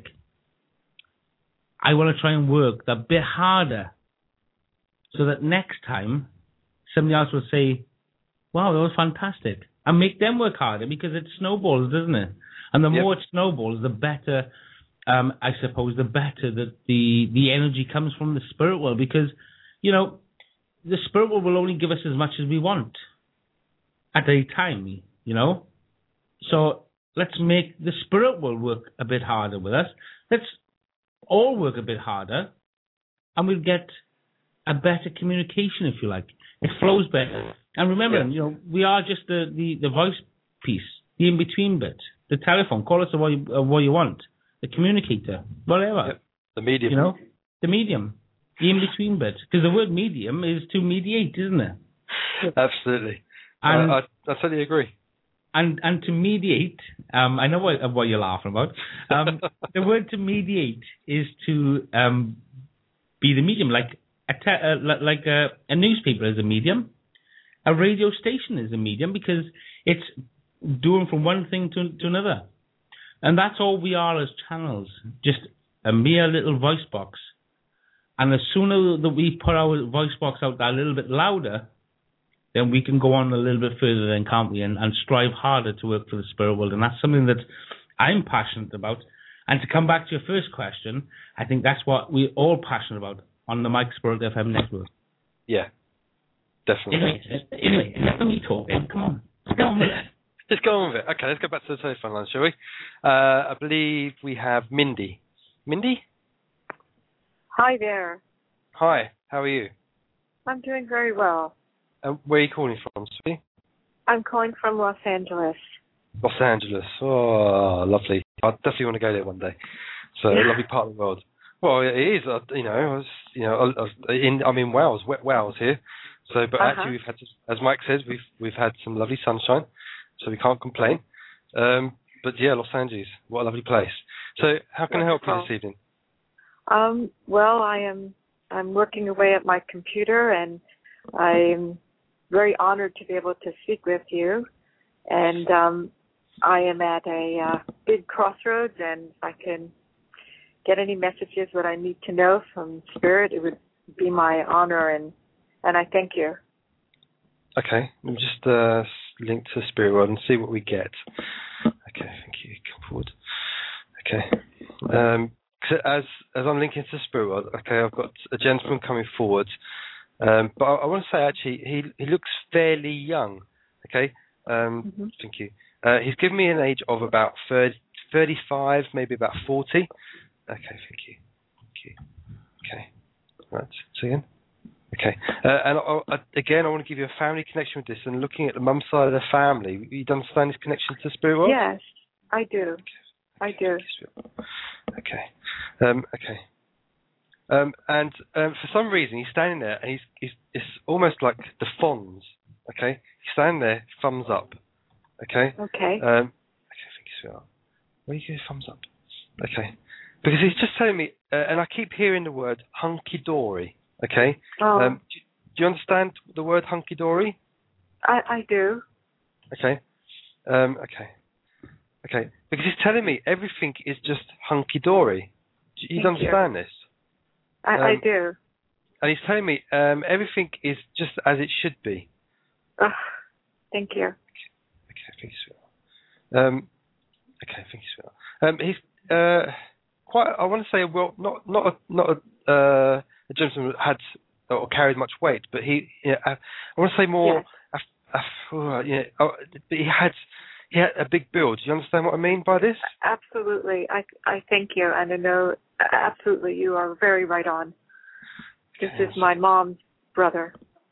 I want to try and work that bit harder, so that next time somebody else will say, wow, that was fantastic. And make them work harder, because it snowballs, doesn't it? And the yep. more it snowballs, the better, um, I suppose, the better that the, the energy comes from the spirit world. Because, you know, the spirit world will only give us as much as we want at a time, you know? So let's make the spirit world work a bit harder with us. Let's all work a bit harder, and we'll get a better communication, if you like. It flows better. And remember, yeah. you know, we are just the, the, the voice piece, the in-between bit, the telephone. Call us what you, uh, what you want, the communicator, whatever. Yep. The medium. You know, the medium, the in-between bit. Because the word medium is to mediate, isn't it? Absolutely. And, uh, I, I totally agree. And and to mediate, um, I know what, what you're laughing about. Um, the word to mediate is to um, be the medium, like a te- uh, like a, a newspaper is a medium. A radio station is a medium, because it's doing from one thing to, to another. And that's all we are as channels, just a mere little voice box. And the sooner that we put our voice box out a little bit louder, then we can go on a little bit further then, can't we? And, and strive harder to work for the spirit world. And that's something that I'm passionate about. And to come back to your first question, I think that's what we're all passionate about on the Mike Spirit F M network. Yeah. Definitely. Anyway, anyway, let me talk. Come on. Let's go on with it. Let's go on with it. Okay, let's go back to the telephone line, shall we? Uh, I believe we have Mindy. Mindy? Hi there. Hi, how are you? I'm doing very well. Uh, where are you calling from, Sophie? I'm calling from Los Angeles. Los Angeles. Oh, lovely. I definitely want to go there one day. So, a lovely part of the world. Well, it is. Uh, you know, I was, you know, I was in, I'm in Wales, wet Wales here. So, but uh-huh. actually, we've had, as Mike says, we've we've had some lovely sunshine, so we can't complain. Um, but yeah, Los Angeles, what a lovely place. So, how can I help you this evening? Um, well, I am I'm working away at my computer, and I'm very honored to be able to speak with you. And um, I am at a uh, big crossroads, and if I can get any messages that I need to know from Spirit, it would be my honor, and and I thank you. Okay, we'll just uh, link to Spirit World and see what we get. Okay, thank you. Come forward. Okay. Um, as as I'm linking to Spirit World, okay, I've got a gentleman coming forward, um, but I, I want to say actually he he looks fairly young. Okay, um, mm-hmm. thank you. Uh, he's given me an age of about thirty, thirty-five, maybe about forty. Okay, thank you. Thank you. Okay. Right. See again. Okay. Uh, and I, I, again, I want to give you a family connection with this. And looking at the mum side of the family, you understand this connection to the spirit world? Yes, I do. Okay. I do. Okay. Um, okay. Um, and um, for some reason, he's standing there, and he's, he's it's almost like the Fonz. Okay. He's standing there, thumbs up. Okay. Okay. Um, okay. Thank you, sweetheart. Where are you going? Thumbs up. Okay. because he's just telling me, uh, and I keep hearing the word hunky dory. Okay. Oh. Um, do, do you understand the word hunky dory? I, I do. Okay. Um, okay. Okay. Because he's telling me everything is just hunky dory. Do you Thank understand you. this? I, Um, I do. And he's telling me um, everything is just as it should be. Uh, thank you. Okay, thank you, sweetheart. Um, okay, thank you, sweetheart. Um, he's uh, quite. I want to say, well, not not a, not a, uh, a gentleman that had or carried much weight, but he. You know, I, I want to say more. Yes. Uh, uh, you know, uh, he had he had a big build. Do you understand what I mean by this? Absolutely. I I thank you, and I know absolutely you are very right on. This is my mom's brother.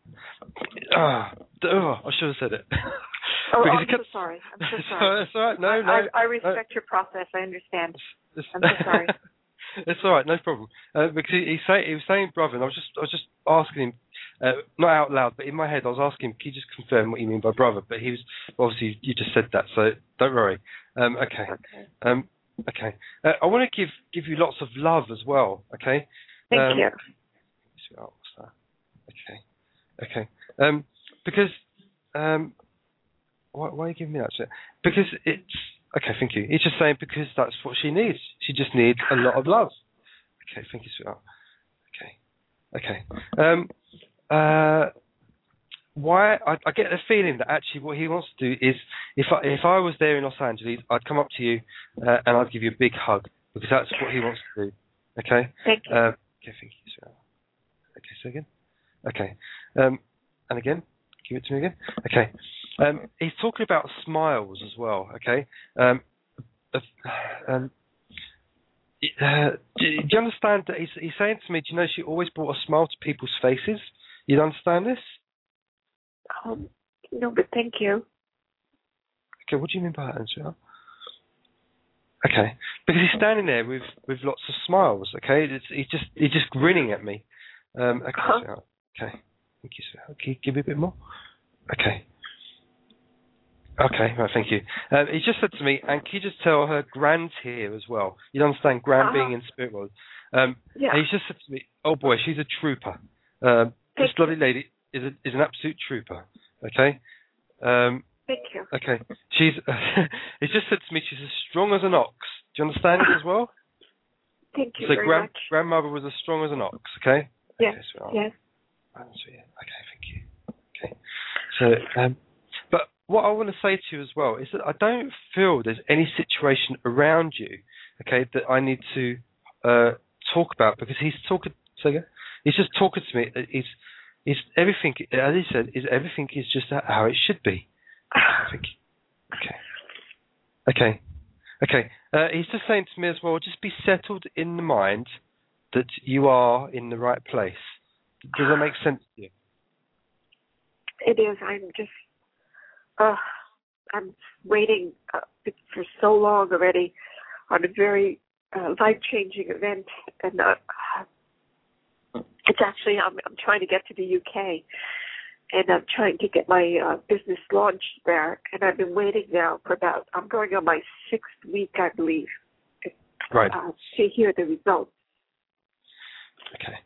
Ah, oh, I should have said it. Oh, Because oh he I'm kept- so sorry. I'm so sorry. It's all right. No, I, no. I, I respect no. your process. I understand. It's, I'm so sorry. It's all right, no problem. Uh, because he, he say he was saying brother, and I was just I was just asking him, uh, not out loud, but in my head, I was asking him, can you just confirm what you mean by brother? But he was obviously you just said that, so don't worry. Um, okay. Okay. Um, okay. Uh, I want to give give you lots of love as well. Okay. Thank um, you. Oh, what's that? Okay. Okay. Um, because um, why, why are you giving me that shit? Because it's okay. Thank you. He's just saying because that's what she needs. She just needs a lot of love. Okay. Thank you, sweetheart. Okay. Okay. Um. Uh. Why? I, I get the feeling that actually what he wants to do is, if I, if I was there in Los Angeles, I'd come up to you uh, and I'd give you a big hug because that's what he wants to do. Okay. Thank you. Uh, okay. Thank you, sweetheart. Okay. So again. Okay. Um. And again. Give it to me again. Okay. Um, he's talking about smiles as well. Okay. Um, uh, um, uh, do, do you understand that he's, he's saying to me? Do you know she always brought a smile to people's faces? You understand this? Um, no, but thank you. Okay. What do you mean by that, Angela? Okay. Because he's standing there with, with lots of smiles. Okay. It's, he's just he's just grinning at me. Um, okay. Huh? So, okay. Thank you, sir. Can you give me a bit more? Okay. Okay, right, thank you. Um, he just said to me, and can you just tell her Grand's here as well? You understand Grand Uh-huh. being in spirit world. Um, Yeah. and he's just said to me, oh boy, she's a trooper. Um, this Thank bloody lady is a, is an absolute trooper. Okay. Um, Thank you. okay. She's. He just said to me, she's as strong as an ox. Do you understand it as well? Thank you so very grand, much. grandmother was as strong as an ox. Okay. Yes. Okay, so, Yes. okay, thank you. Okay. So, um, but what I want to say to you as well is that I don't feel there's any situation around you, okay, that I need to uh, talk about because he's talking. So again, he's just talking to me. He's, he's everything. As he said, is everything is just how it should be. I think. Okay. Okay. Okay. Uh, he's just saying to me as well. Just be settled in the mind that you are in the right place. Does that make sense to you? It is. I'm just. Uh, I'm waiting uh, for so long already on a very uh, life-changing event, and uh, it's actually I'm, I'm trying to get to the U K, and I'm trying to get my uh, business launched there, and I've been waiting now for about I'm going on my sixth week, I believe, Right. uh, to hear the results. Okay.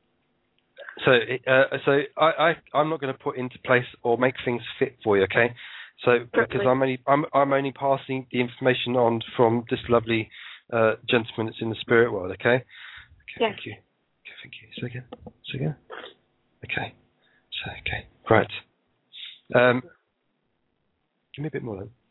So, uh, so I, I, I'm not going to put into place or make things fit for you, okay? So, because I'm only, I'm, I'm only passing the information on from this lovely uh, gentleman that's in the spirit world, okay? Okay, Yes. thank you. Okay, thank you. So again, so again. Okay. So, okay, right. Um, give me a bit more then.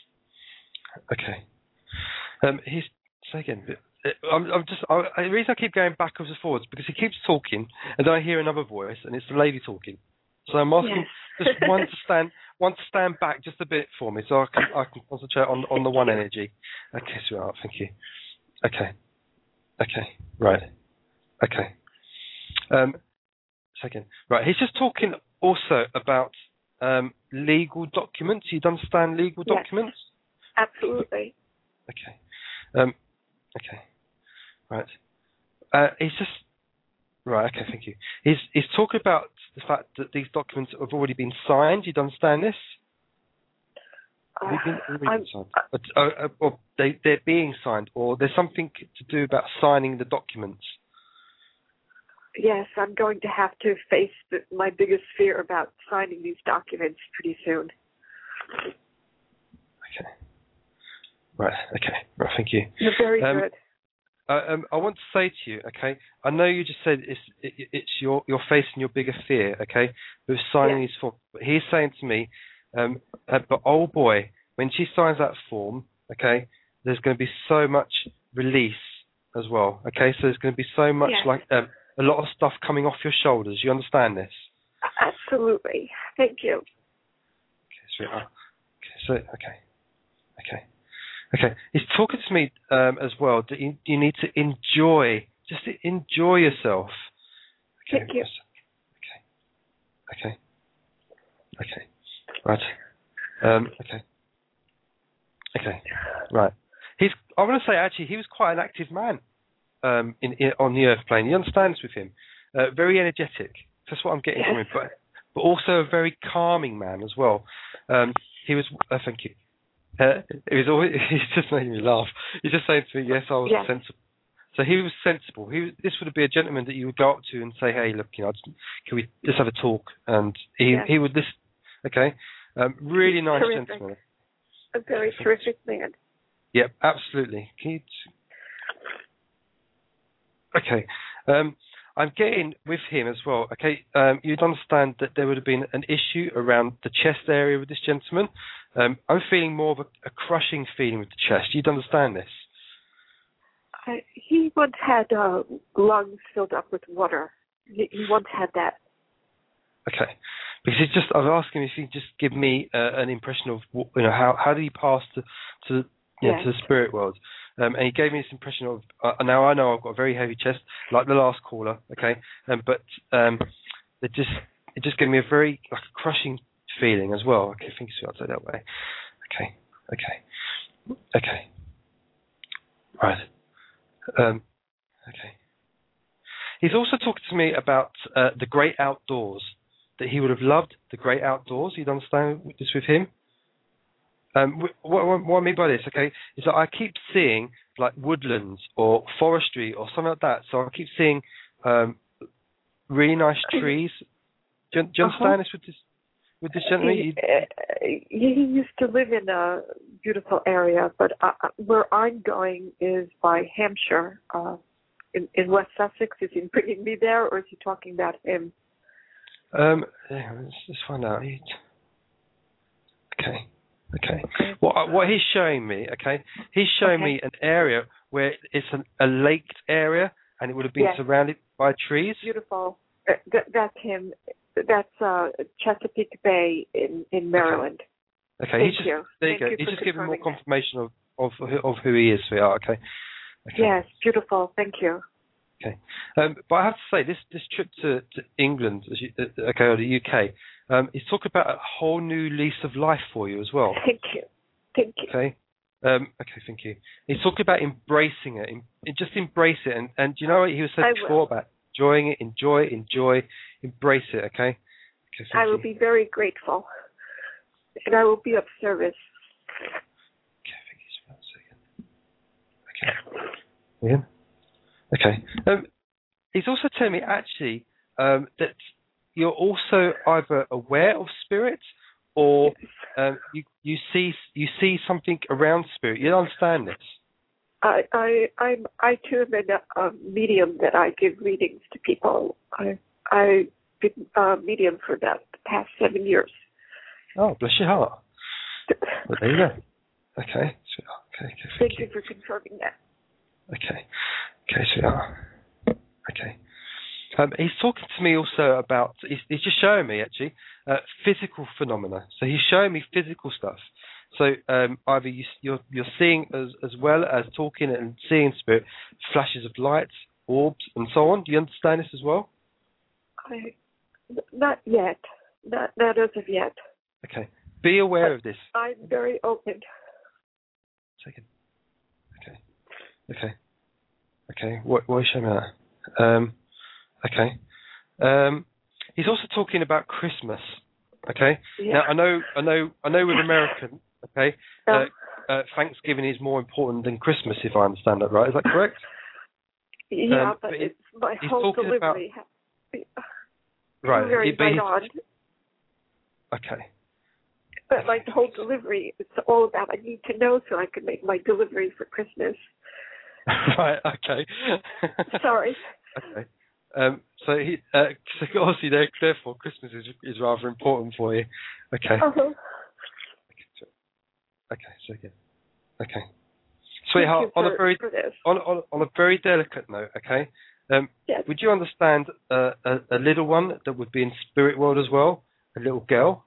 Okay. Um, he's say again. I'm, I'm just. I, the reason I keep going backwards and forwards because he keeps talking, and then I hear another voice, and it's the lady talking. So I'm asking Yes. just one to stand, one to stand back just a bit for me, so I can I can concentrate on on the one energy. Okay, sweetheart. Thank you. Okay. Okay. Right. Okay. Um. Second. Right. He's just talking also about um legal documents. You understand legal Yes. documents? Absolutely. Okay. Um. Okay. Right. Uh, he's just right. Okay, thank you. He's he's talking about the fact that these documents have already been signed. You understand this? Uh, They've been already I'm, been signed. But, uh, uh, or they, they're being signed, or there's something to do about signing the documents. yes, I'm going to have to face the, my biggest fear about signing these documents pretty soon. Okay. Right. Okay. Right. Thank you. You're very Um, good. Uh, um, I want to say to you, okay, I know you just said it's it, it's your you're facing your bigger fear, okay, with signing Yeah. these forms. But he's saying to me, um, uh, but oh boy, when she signs that form, okay, there's going to be so much release as well, okay. So there's going to be so much Yes. like um, a lot of stuff coming off your shoulders. You understand this? Absolutely. Thank you. Okay, sweetheart. Okay, so okay, okay. Okay, he's talking to me um, as well. That you, you need to enjoy, just enjoy yourself. Okay. Thank you. Okay. Okay. Okay. Right. Um, okay. Okay. Right. He's. I want to say actually, he was quite an active man um, in, in on the Earth plane. You understand this with him? Uh, very energetic. That's what I'm getting Yes. from him. But but also a very calming man as well. Um, he was. Uh, thank you. Uh, it was always, he's just making me laugh. He's just saying to me, yes, I was Yes. sensible. So he was sensible. He was, this would be a gentleman that you would go up to and say, hey, look, you know, can we just have a talk? And he Yes. he would listen. Okay, um, really nice Terrific. gentleman. A very terrific man. Yep, absolutely. Can you t- okay, um, I'm getting with him as well. Okay, um, you'd understand that there would have been an issue around the chest area with this gentleman. Um, I'm feeling more of a, a crushing feeling with the chest. You'd understand this. I, he once had uh, lungs filled up with water. He, he once had that. Okay, because he just, I was asking if he could just give me uh, an impression of, you know, how how did he pass to to you know, Yes. to the spirit world, um, and he gave me this impression of. Uh, now I know I've got a very heavy chest, like the last caller. Okay, um, but um, it just it just gave me a very like a crushing feeling as well. Okay, I think I'll say it that way. Okay, okay, okay, right. Um, okay. He's also talking to me about uh, the great outdoors. That he would have loved the great outdoors. You'd understand this with him. Um, what, what, what I mean by this, okay, is that I keep seeing like woodlands or forestry or something like that. So I keep seeing um, really nice trees. Do you, do you understand Uh-huh. this with this with this gentleman? He, You- uh, he used to live in a beautiful area, but uh, where I'm going is by Hampshire, uh, in, in West Sussex. Is he bringing me there, or is he talking about him? Um, yeah, let's just find out. Okay, okay. What what he's showing me, okay, he's showing Okay. me an area where it's an, a laked area, and it would have been Yes. surrounded by trees. Beautiful. Uh, that, that's him. That's uh, Chesapeake Bay in, in Maryland. Okay, Thank he's just you. there you Thank go. you He's for just giving more confirming that. confirmation of of who- of who he is. Sweetheart. Okay. Okay. Yes, beautiful. Thank you. Okay. Um, but I have to say, this this trip to, to England, as you, uh, okay, or the U K, um, is talking about a whole new lease of life for you as well. Thank you. Thank you. Okay. Um, okay, thank you. He's talking about embracing it. Em- just embrace it. And, and do you know what he was saying I before will. about enjoying it, enjoy, enjoy, embrace it, okay? Okay, thank I will you. be very grateful, and I will be of service. Okay, thank you. One second. Okay. Ian? Okay. Um, he's also telling me, actually, um, that you're also either aware of spirit or um, you, you see you see something around spirit. You understand this? I I I'm I too am a, a medium that I give readings to people. I I've been a medium for about the past seven years. Oh, bless your heart. Well, there you go. Okay. So, okay, okay. Thank, Thank you. you for confirming that. Okay. Okay, sweetheart. Okay. Um, he's talking to me also about, he's, he's just showing me actually, uh, physical phenomena. So he's showing me physical stuff. So um, either you, you're, you're seeing as, as well as talking and seeing spirit, flashes of light, orbs, and so on. Do you understand this as well? I not yet. Not not as of yet. Okay. Be aware But of this. I'm very open. Second. Okay. Okay. Okay. What, what are you showing me that? Um, okay. Um, he's also talking about Christmas. Okay. Yeah. Now I know, I know, I know with American, Okay. Yeah. Uh, uh, Thanksgiving is more important than Christmas, if I understand that right. Is that correct? Yeah, Um, but, but it's my he's whole talking delivery. Right. I'm very But right he's- on. Okay. But like the whole delivery, it's all about I need to know so I can make my delivery for Christmas. Right. Okay. Sorry. Okay. Um, so he, uh, so obviously they're therefore Christmas is is rather important for you. Okay. Uh-huh. Okay. So yeah. Okay. Sweetheart, Thank you on for, a very for this. on, on on a very delicate note, okay. Um, Yes. Would you understand uh, a, a little one that would be in spirit world as well, a little girl?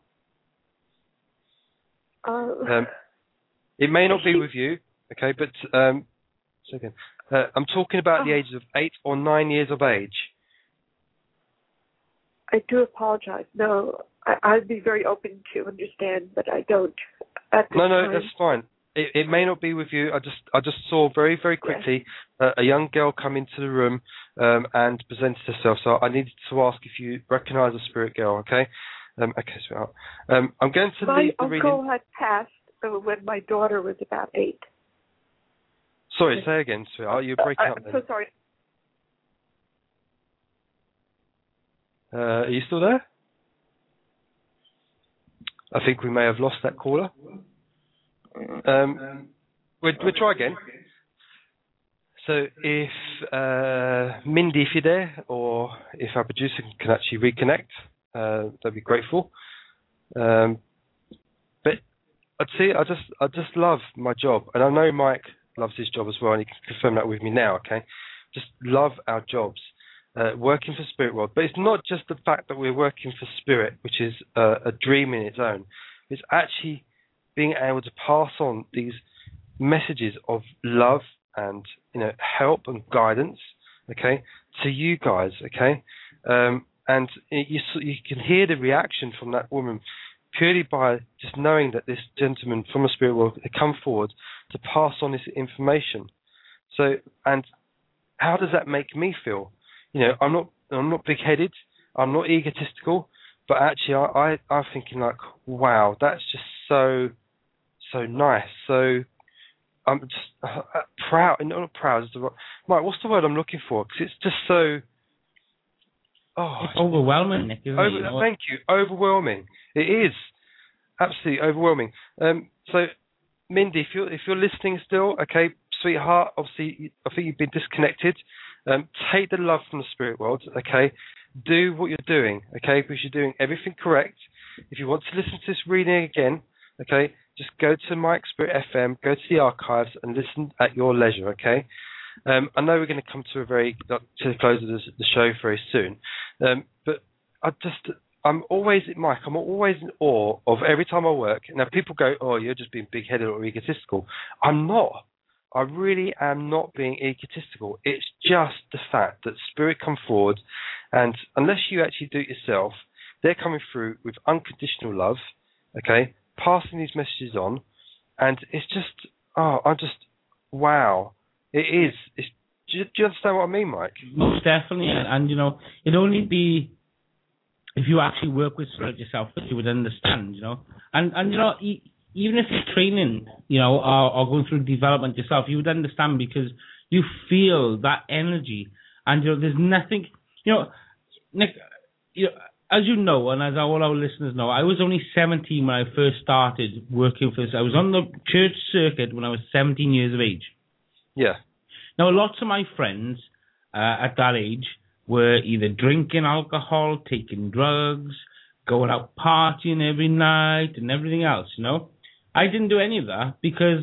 Uh, Um, it may not be with you, okay, but um, second, uh, I'm talking about the Oh. ages of eight or nine years of age. I do apologize. No, I, I'd be very open to understand, but I don't at this No, no, time. that's fine. It, it may not be with you. I just, I just saw very, very quickly uh, a young girl come into the room um, and presented herself. So I needed to ask if you recognise a spirit girl. Okay, um, okay, sweetheart. Um, I'm going to My leave the uncle reading. had passed uh, when my daughter was about eight. Sorry, say again, sweetheart. You're breaking Uh, up. I'm Then. so sorry. Uh, are you still there? I think we may have lost that caller. Um, we'll, we'll try again. So if uh, Mindy, if you're there, or if our producer can actually reconnect, uh, that'd be grateful. Um, but I'd say I just I just love my job, and I know Mike loves his job as well, and he can confirm that with me now. Okay, just love our jobs, uh, working for Spirit World. But it's not just the fact that we're working for Spirit, which is uh, a dream in its own. It's actually being able to pass on these messages of love and, you know, help and guidance, okay, to you guys, okay, um, and it, you you can hear the reaction from that woman purely by just knowing that this gentleman from the spirit world had come forward to pass on this information. So, and how does that make me feel? You know, I'm not I'm not big-headed, I'm not egotistical, but actually I, I I'm thinking like, wow, that's just so so nice, so. I'm just uh, proud, no, not proud. Is the right, Mike, what's the word I'm looking for? Because it's just so. Oh, it's overwhelming, Nick. Isn't over, it? You know? Thank you. Overwhelming. It is absolutely overwhelming. Um, so, Mindy, if you're if you're listening still, okay, sweetheart. Obviously, I think you've been disconnected. Um, take the love from the spirit world, okay. Do what you're doing, okay, because you're doing everything correct. If you want to listen to this reading again, okay, just go to Mike Spirit F M, go to the archives, and listen at your leisure. Okay. Um, I know we're going to come to a very to the close of the, the show very soon, um, but I just I'm always Mike. I'm always in awe of every time I work. Now people go, "Oh, you're just being big-headed or egotistical." I'm not. I really am not being egotistical. It's just the fact that spirit come forward, and unless you actually do it yourself, they're coming through with unconditional love. Okay. Passing these messages on, and it's just, oh, I'm just, wow, it is. It's, do, you, do you understand what I mean, Mike? Most definitely, and, and you know, it'd only be if you actually work with spirit yourself that you would understand, you know, and and you know, e- even if you're training, you know, or, or going through development yourself, you would understand because you feel that energy, and you know, there's nothing, you know, Nick, you know. As you know, and as all our listeners know, I was only seventeen when I first started working for this. I was on the church circuit when I was seventeen years of age. Yeah. Now, lots of my friends uh, at that age were either drinking alcohol, taking drugs, going out partying every night, and everything else, you know. I didn't do any of that because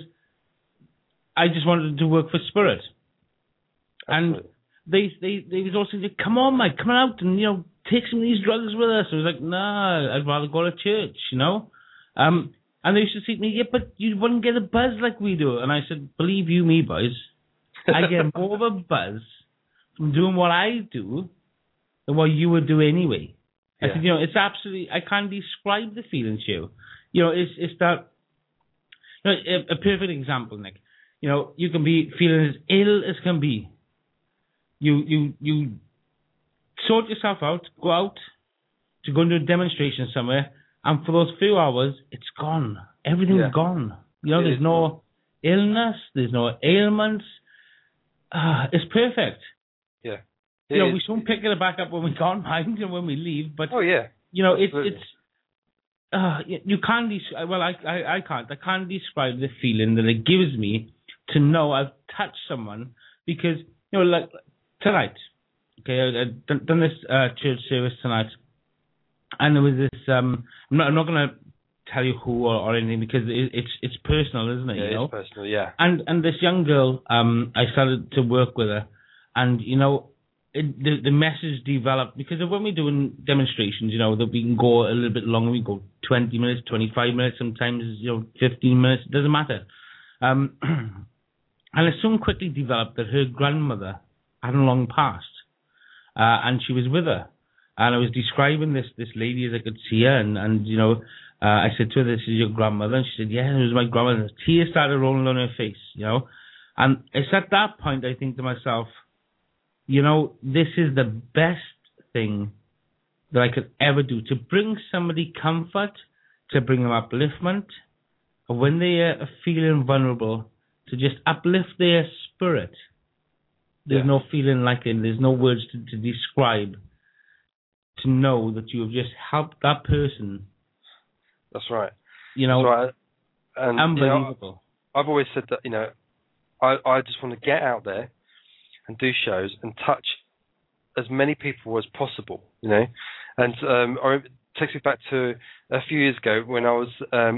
I just wanted to work for Spirit. Absolutely. And they, they, they was also like, come on, Mike, come on out and, you know, take some of these drugs with us. I was like, nah, I'd rather go to church, you know? Um, and they used to say to me, yeah, but you wouldn't get a buzz like we do. And I said, believe you me, boys, I get more of a buzz from doing what I do than what you would do anyway. Yeah. I said, you know, it's absolutely, I can't describe the feeling to you. You know, it's, it's that, you know, a, a perfect example, Nick. You know, you can be feeling as ill as can be. You, you, you, sort yourself out, go out to go into a demonstration somewhere, and for those few hours, it's gone. everything's Yeah. gone. You know, It there's is no illness, there's no ailments. Uh, it's perfect. Yeah. You know, It we is. shouldn't pick it back up when we can't mind and when we leave, but Oh yeah. you know, it's Absolutely. it's uh, you, you can't des- well, I, I I can't I can't describe the feeling that it gives me to know I've touched someone, because you know, like tonight, okay, I, I've done, done this uh, church service tonight, and there was this. Um, I'm not I'm not gonna tell you who or, or anything, because it, it's it's personal, isn't it? Yeah, you know, it's personal. Yeah. and and this young girl, um, I started to work with her, and you know, it, the the message developed, because of when we're doing demonstrations, you know, that we can go a little bit longer. We go twenty minutes, twenty-five minutes, sometimes you know, fifteen minutes. It doesn't matter. Um, and it soon quickly developed that her grandmother had long passed, uh, and she was with her. And I was describing this this lady as I could see her, and and you know. Uh, I said to her, "This is your grandmother," and she said, "Yeah, it was my grandmother." Tears started rolling down her face, you know. And it's at that point I think to myself, you know, this is the best thing that I could ever do, to bring somebody comfort, to bring them upliftment, and when they are feeling vulnerable, to just uplift their spirit. There's Yeah. no feeling like it. There's no words to, to describe. To know that you have just helped that person. That's right. You know, That's right. And unbelievable. You know, I've always said that, you know, I, I just want to get out there and do shows and touch as many people as possible, you know. And um, I, it takes me back to a few years ago when I was um,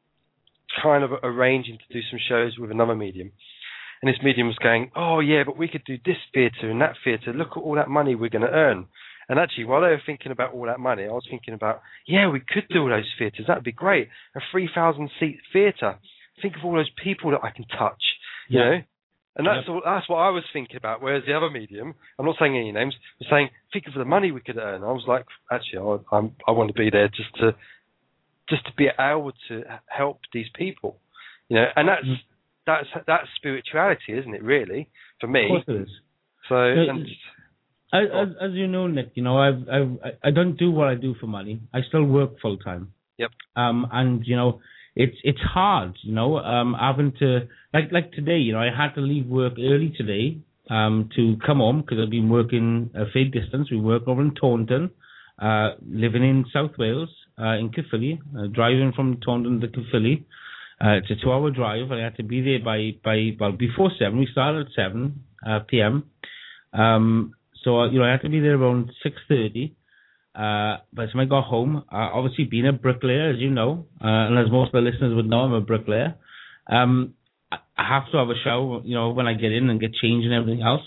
kind of arranging to do some shows with another medium. And this medium was going, "Oh, yeah, but we could do this theatre and that theatre. Look at all that money we're going to earn." And actually, while they were thinking about all that money, I was thinking about, yeah, we could do all those theatres. That would be great. A three thousand seat theatre. Think of all those people that I can touch, you Yeah. know? And that's Yep. all, that's what I was thinking about. Whereas the other medium, I'm not saying any names, was saying, think of the money we could earn. I was like, actually, I, I'm, I want to be there just to just to be able to help these people, you know? And that's, Mm. that's, that's spirituality, isn't it, really, for me? Of course it is. So, Yeah, and, As, as, as you know, Nick, you know, I've, I've, I don't do what I do for money. I still work full time. Yep. Um, and you know, it's it's hard, you know, um, having to like like today, you know, I had to leave work early today, um, to come home because I've been working a fair distance. We work over in Taunton, uh, living in South Wales, uh, in Caerphilly, uh, driving from Taunton to Caerphilly. Uh, it's a two-hour drive. I had to be there by by well before seven. We started at seven uh, p.m. Um. So, you know, I had to be there around six thirty. Uh, by the time I got home, uh, obviously being a bricklayer, as you know, uh, and as most of the listeners would know, I'm a bricklayer. Um, I I have to have a shower, you know, when I get in and get changed and everything else.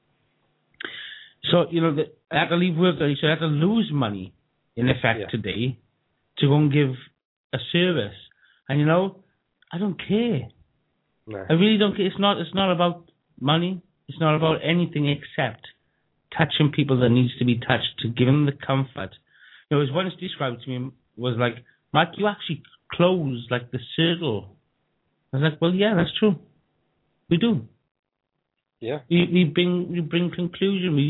So, you know, the, I had to leave work early, so I had to lose money, in effect, Yeah. today to go and give a service. And, you know, I don't care. no. I really don't care. It's not, it's not about money. It's not about anything except touching people that needs to be touched, to give them the comfort. You know, as once described to me was like, "Mike, you actually close like the circle." I was like, "Well, yeah, that's true. We do. Yeah. We we bring we bring conclusion. We,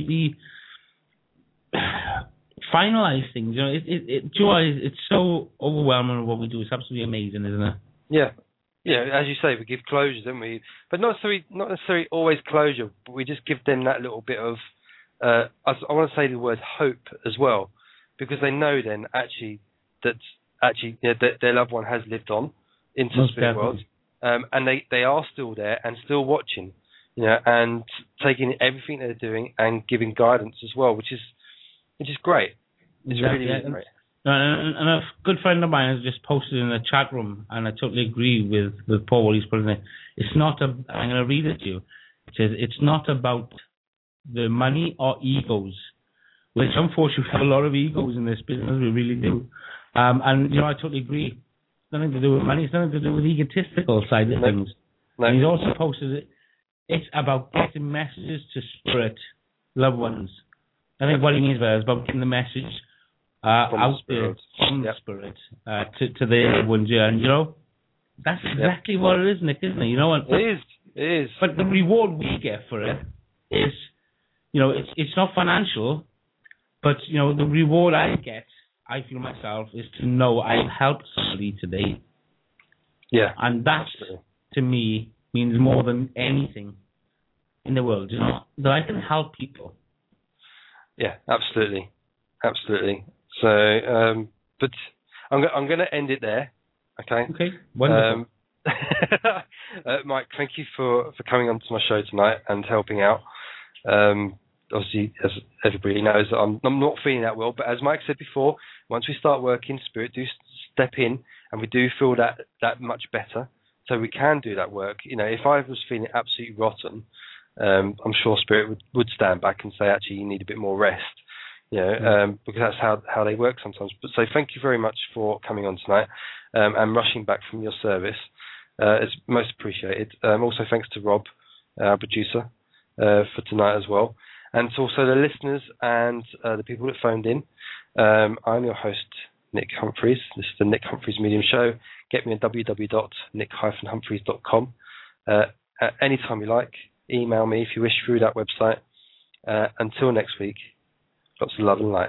we finalize things. You know, it it, it joy. It's so overwhelming what we do. It's absolutely amazing, isn't it?" Yeah. Yeah, as you say, we give closure, don't we? But not necessarily, not necessarily always closure, but we just give them that little bit of, uh, I, I want to say the word hope as well, because they know then actually that actually you know, that their loved one has lived on into the Most spirit world, definitely. um, and they, they are still there and still watching, you know, and taking everything they're doing and giving guidance as well, which is which is great. It's Exactly. really, really And- great. And, and a good friend of mine has just posted in the chat room, and I totally agree with, with Paul what he's putting there. It's not a, I'm going to read it to you. It says, it's not about the money or egos, which unfortunately we have a lot of egos in this business, we really do. Um, and, you know, I totally agree. It's nothing to do with money, it's nothing to do with the egotistical side of No. things. No. And he's also posted it, it's about getting messages to spirit loved ones. I think what he means by that is about getting the message Uh, From the out there spirit. from Yep. the spirit uh, to to the loved ones, yeah, and you know that's exactly what it is, Nick, isn't it? You know, and, It is. It is. but the reward we get for it is, you know, it's it's not financial, but you know the reward I get, I feel myself, is to know I've helped somebody today, Yeah. And that, absolutely. to me, means more than anything in the world, you know, that I can help people. Yeah, absolutely. Absolutely. So, um, but I'm, go- I'm going to end it there. Okay. Okay, wonderful. Um, uh, Mike, thank you for, for coming on to my show tonight and helping out. Um, obviously, as everybody knows, I'm, I'm not feeling that well, but as Mike said before, once we start working, Spirit do step in, and we do feel that, that much better, so we can do that work. You know, if I was feeling absolutely rotten, um, I'm sure Spirit would, would stand back and say, actually, you need a bit more rest. You know, um, because that's how how they work sometimes. But so thank you very much for coming on tonight um, and rushing back from your service. Uh, it's most appreciated. Um, also, thanks to Rob, our producer, uh, for tonight as well, and to also the listeners and uh, the people that phoned in. Um, I'm your host, Nick Humphreys. This is the Nick Humphreys Medium Show. Get me on w w w dot nick dash humphreys dot com. Uh, at any time you like, email me if you wish through that website. Uh, until next week. Lots of love and light.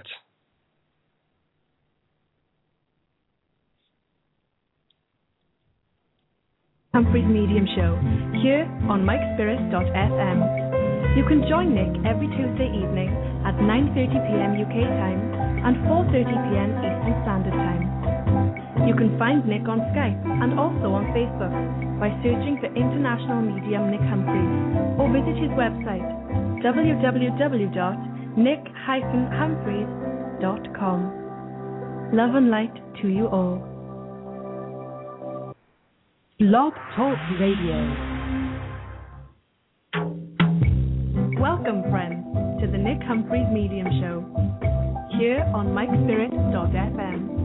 Humphreys Medium Show, here on mike spirit dot f m. You can join Nick every Tuesday evening at nine thirty p m U K time and four thirty p m Eastern Standard Time. You can find Nick on Skype and also on Facebook by searching for International Medium Nick Humphreys, or visit his website w w w dot nick dash humphreys dot com. Love and light to you all. Blog Talk Radio. Welcome, friends, to the Nick Humphreys Medium Show, here on mike spirit dot f m.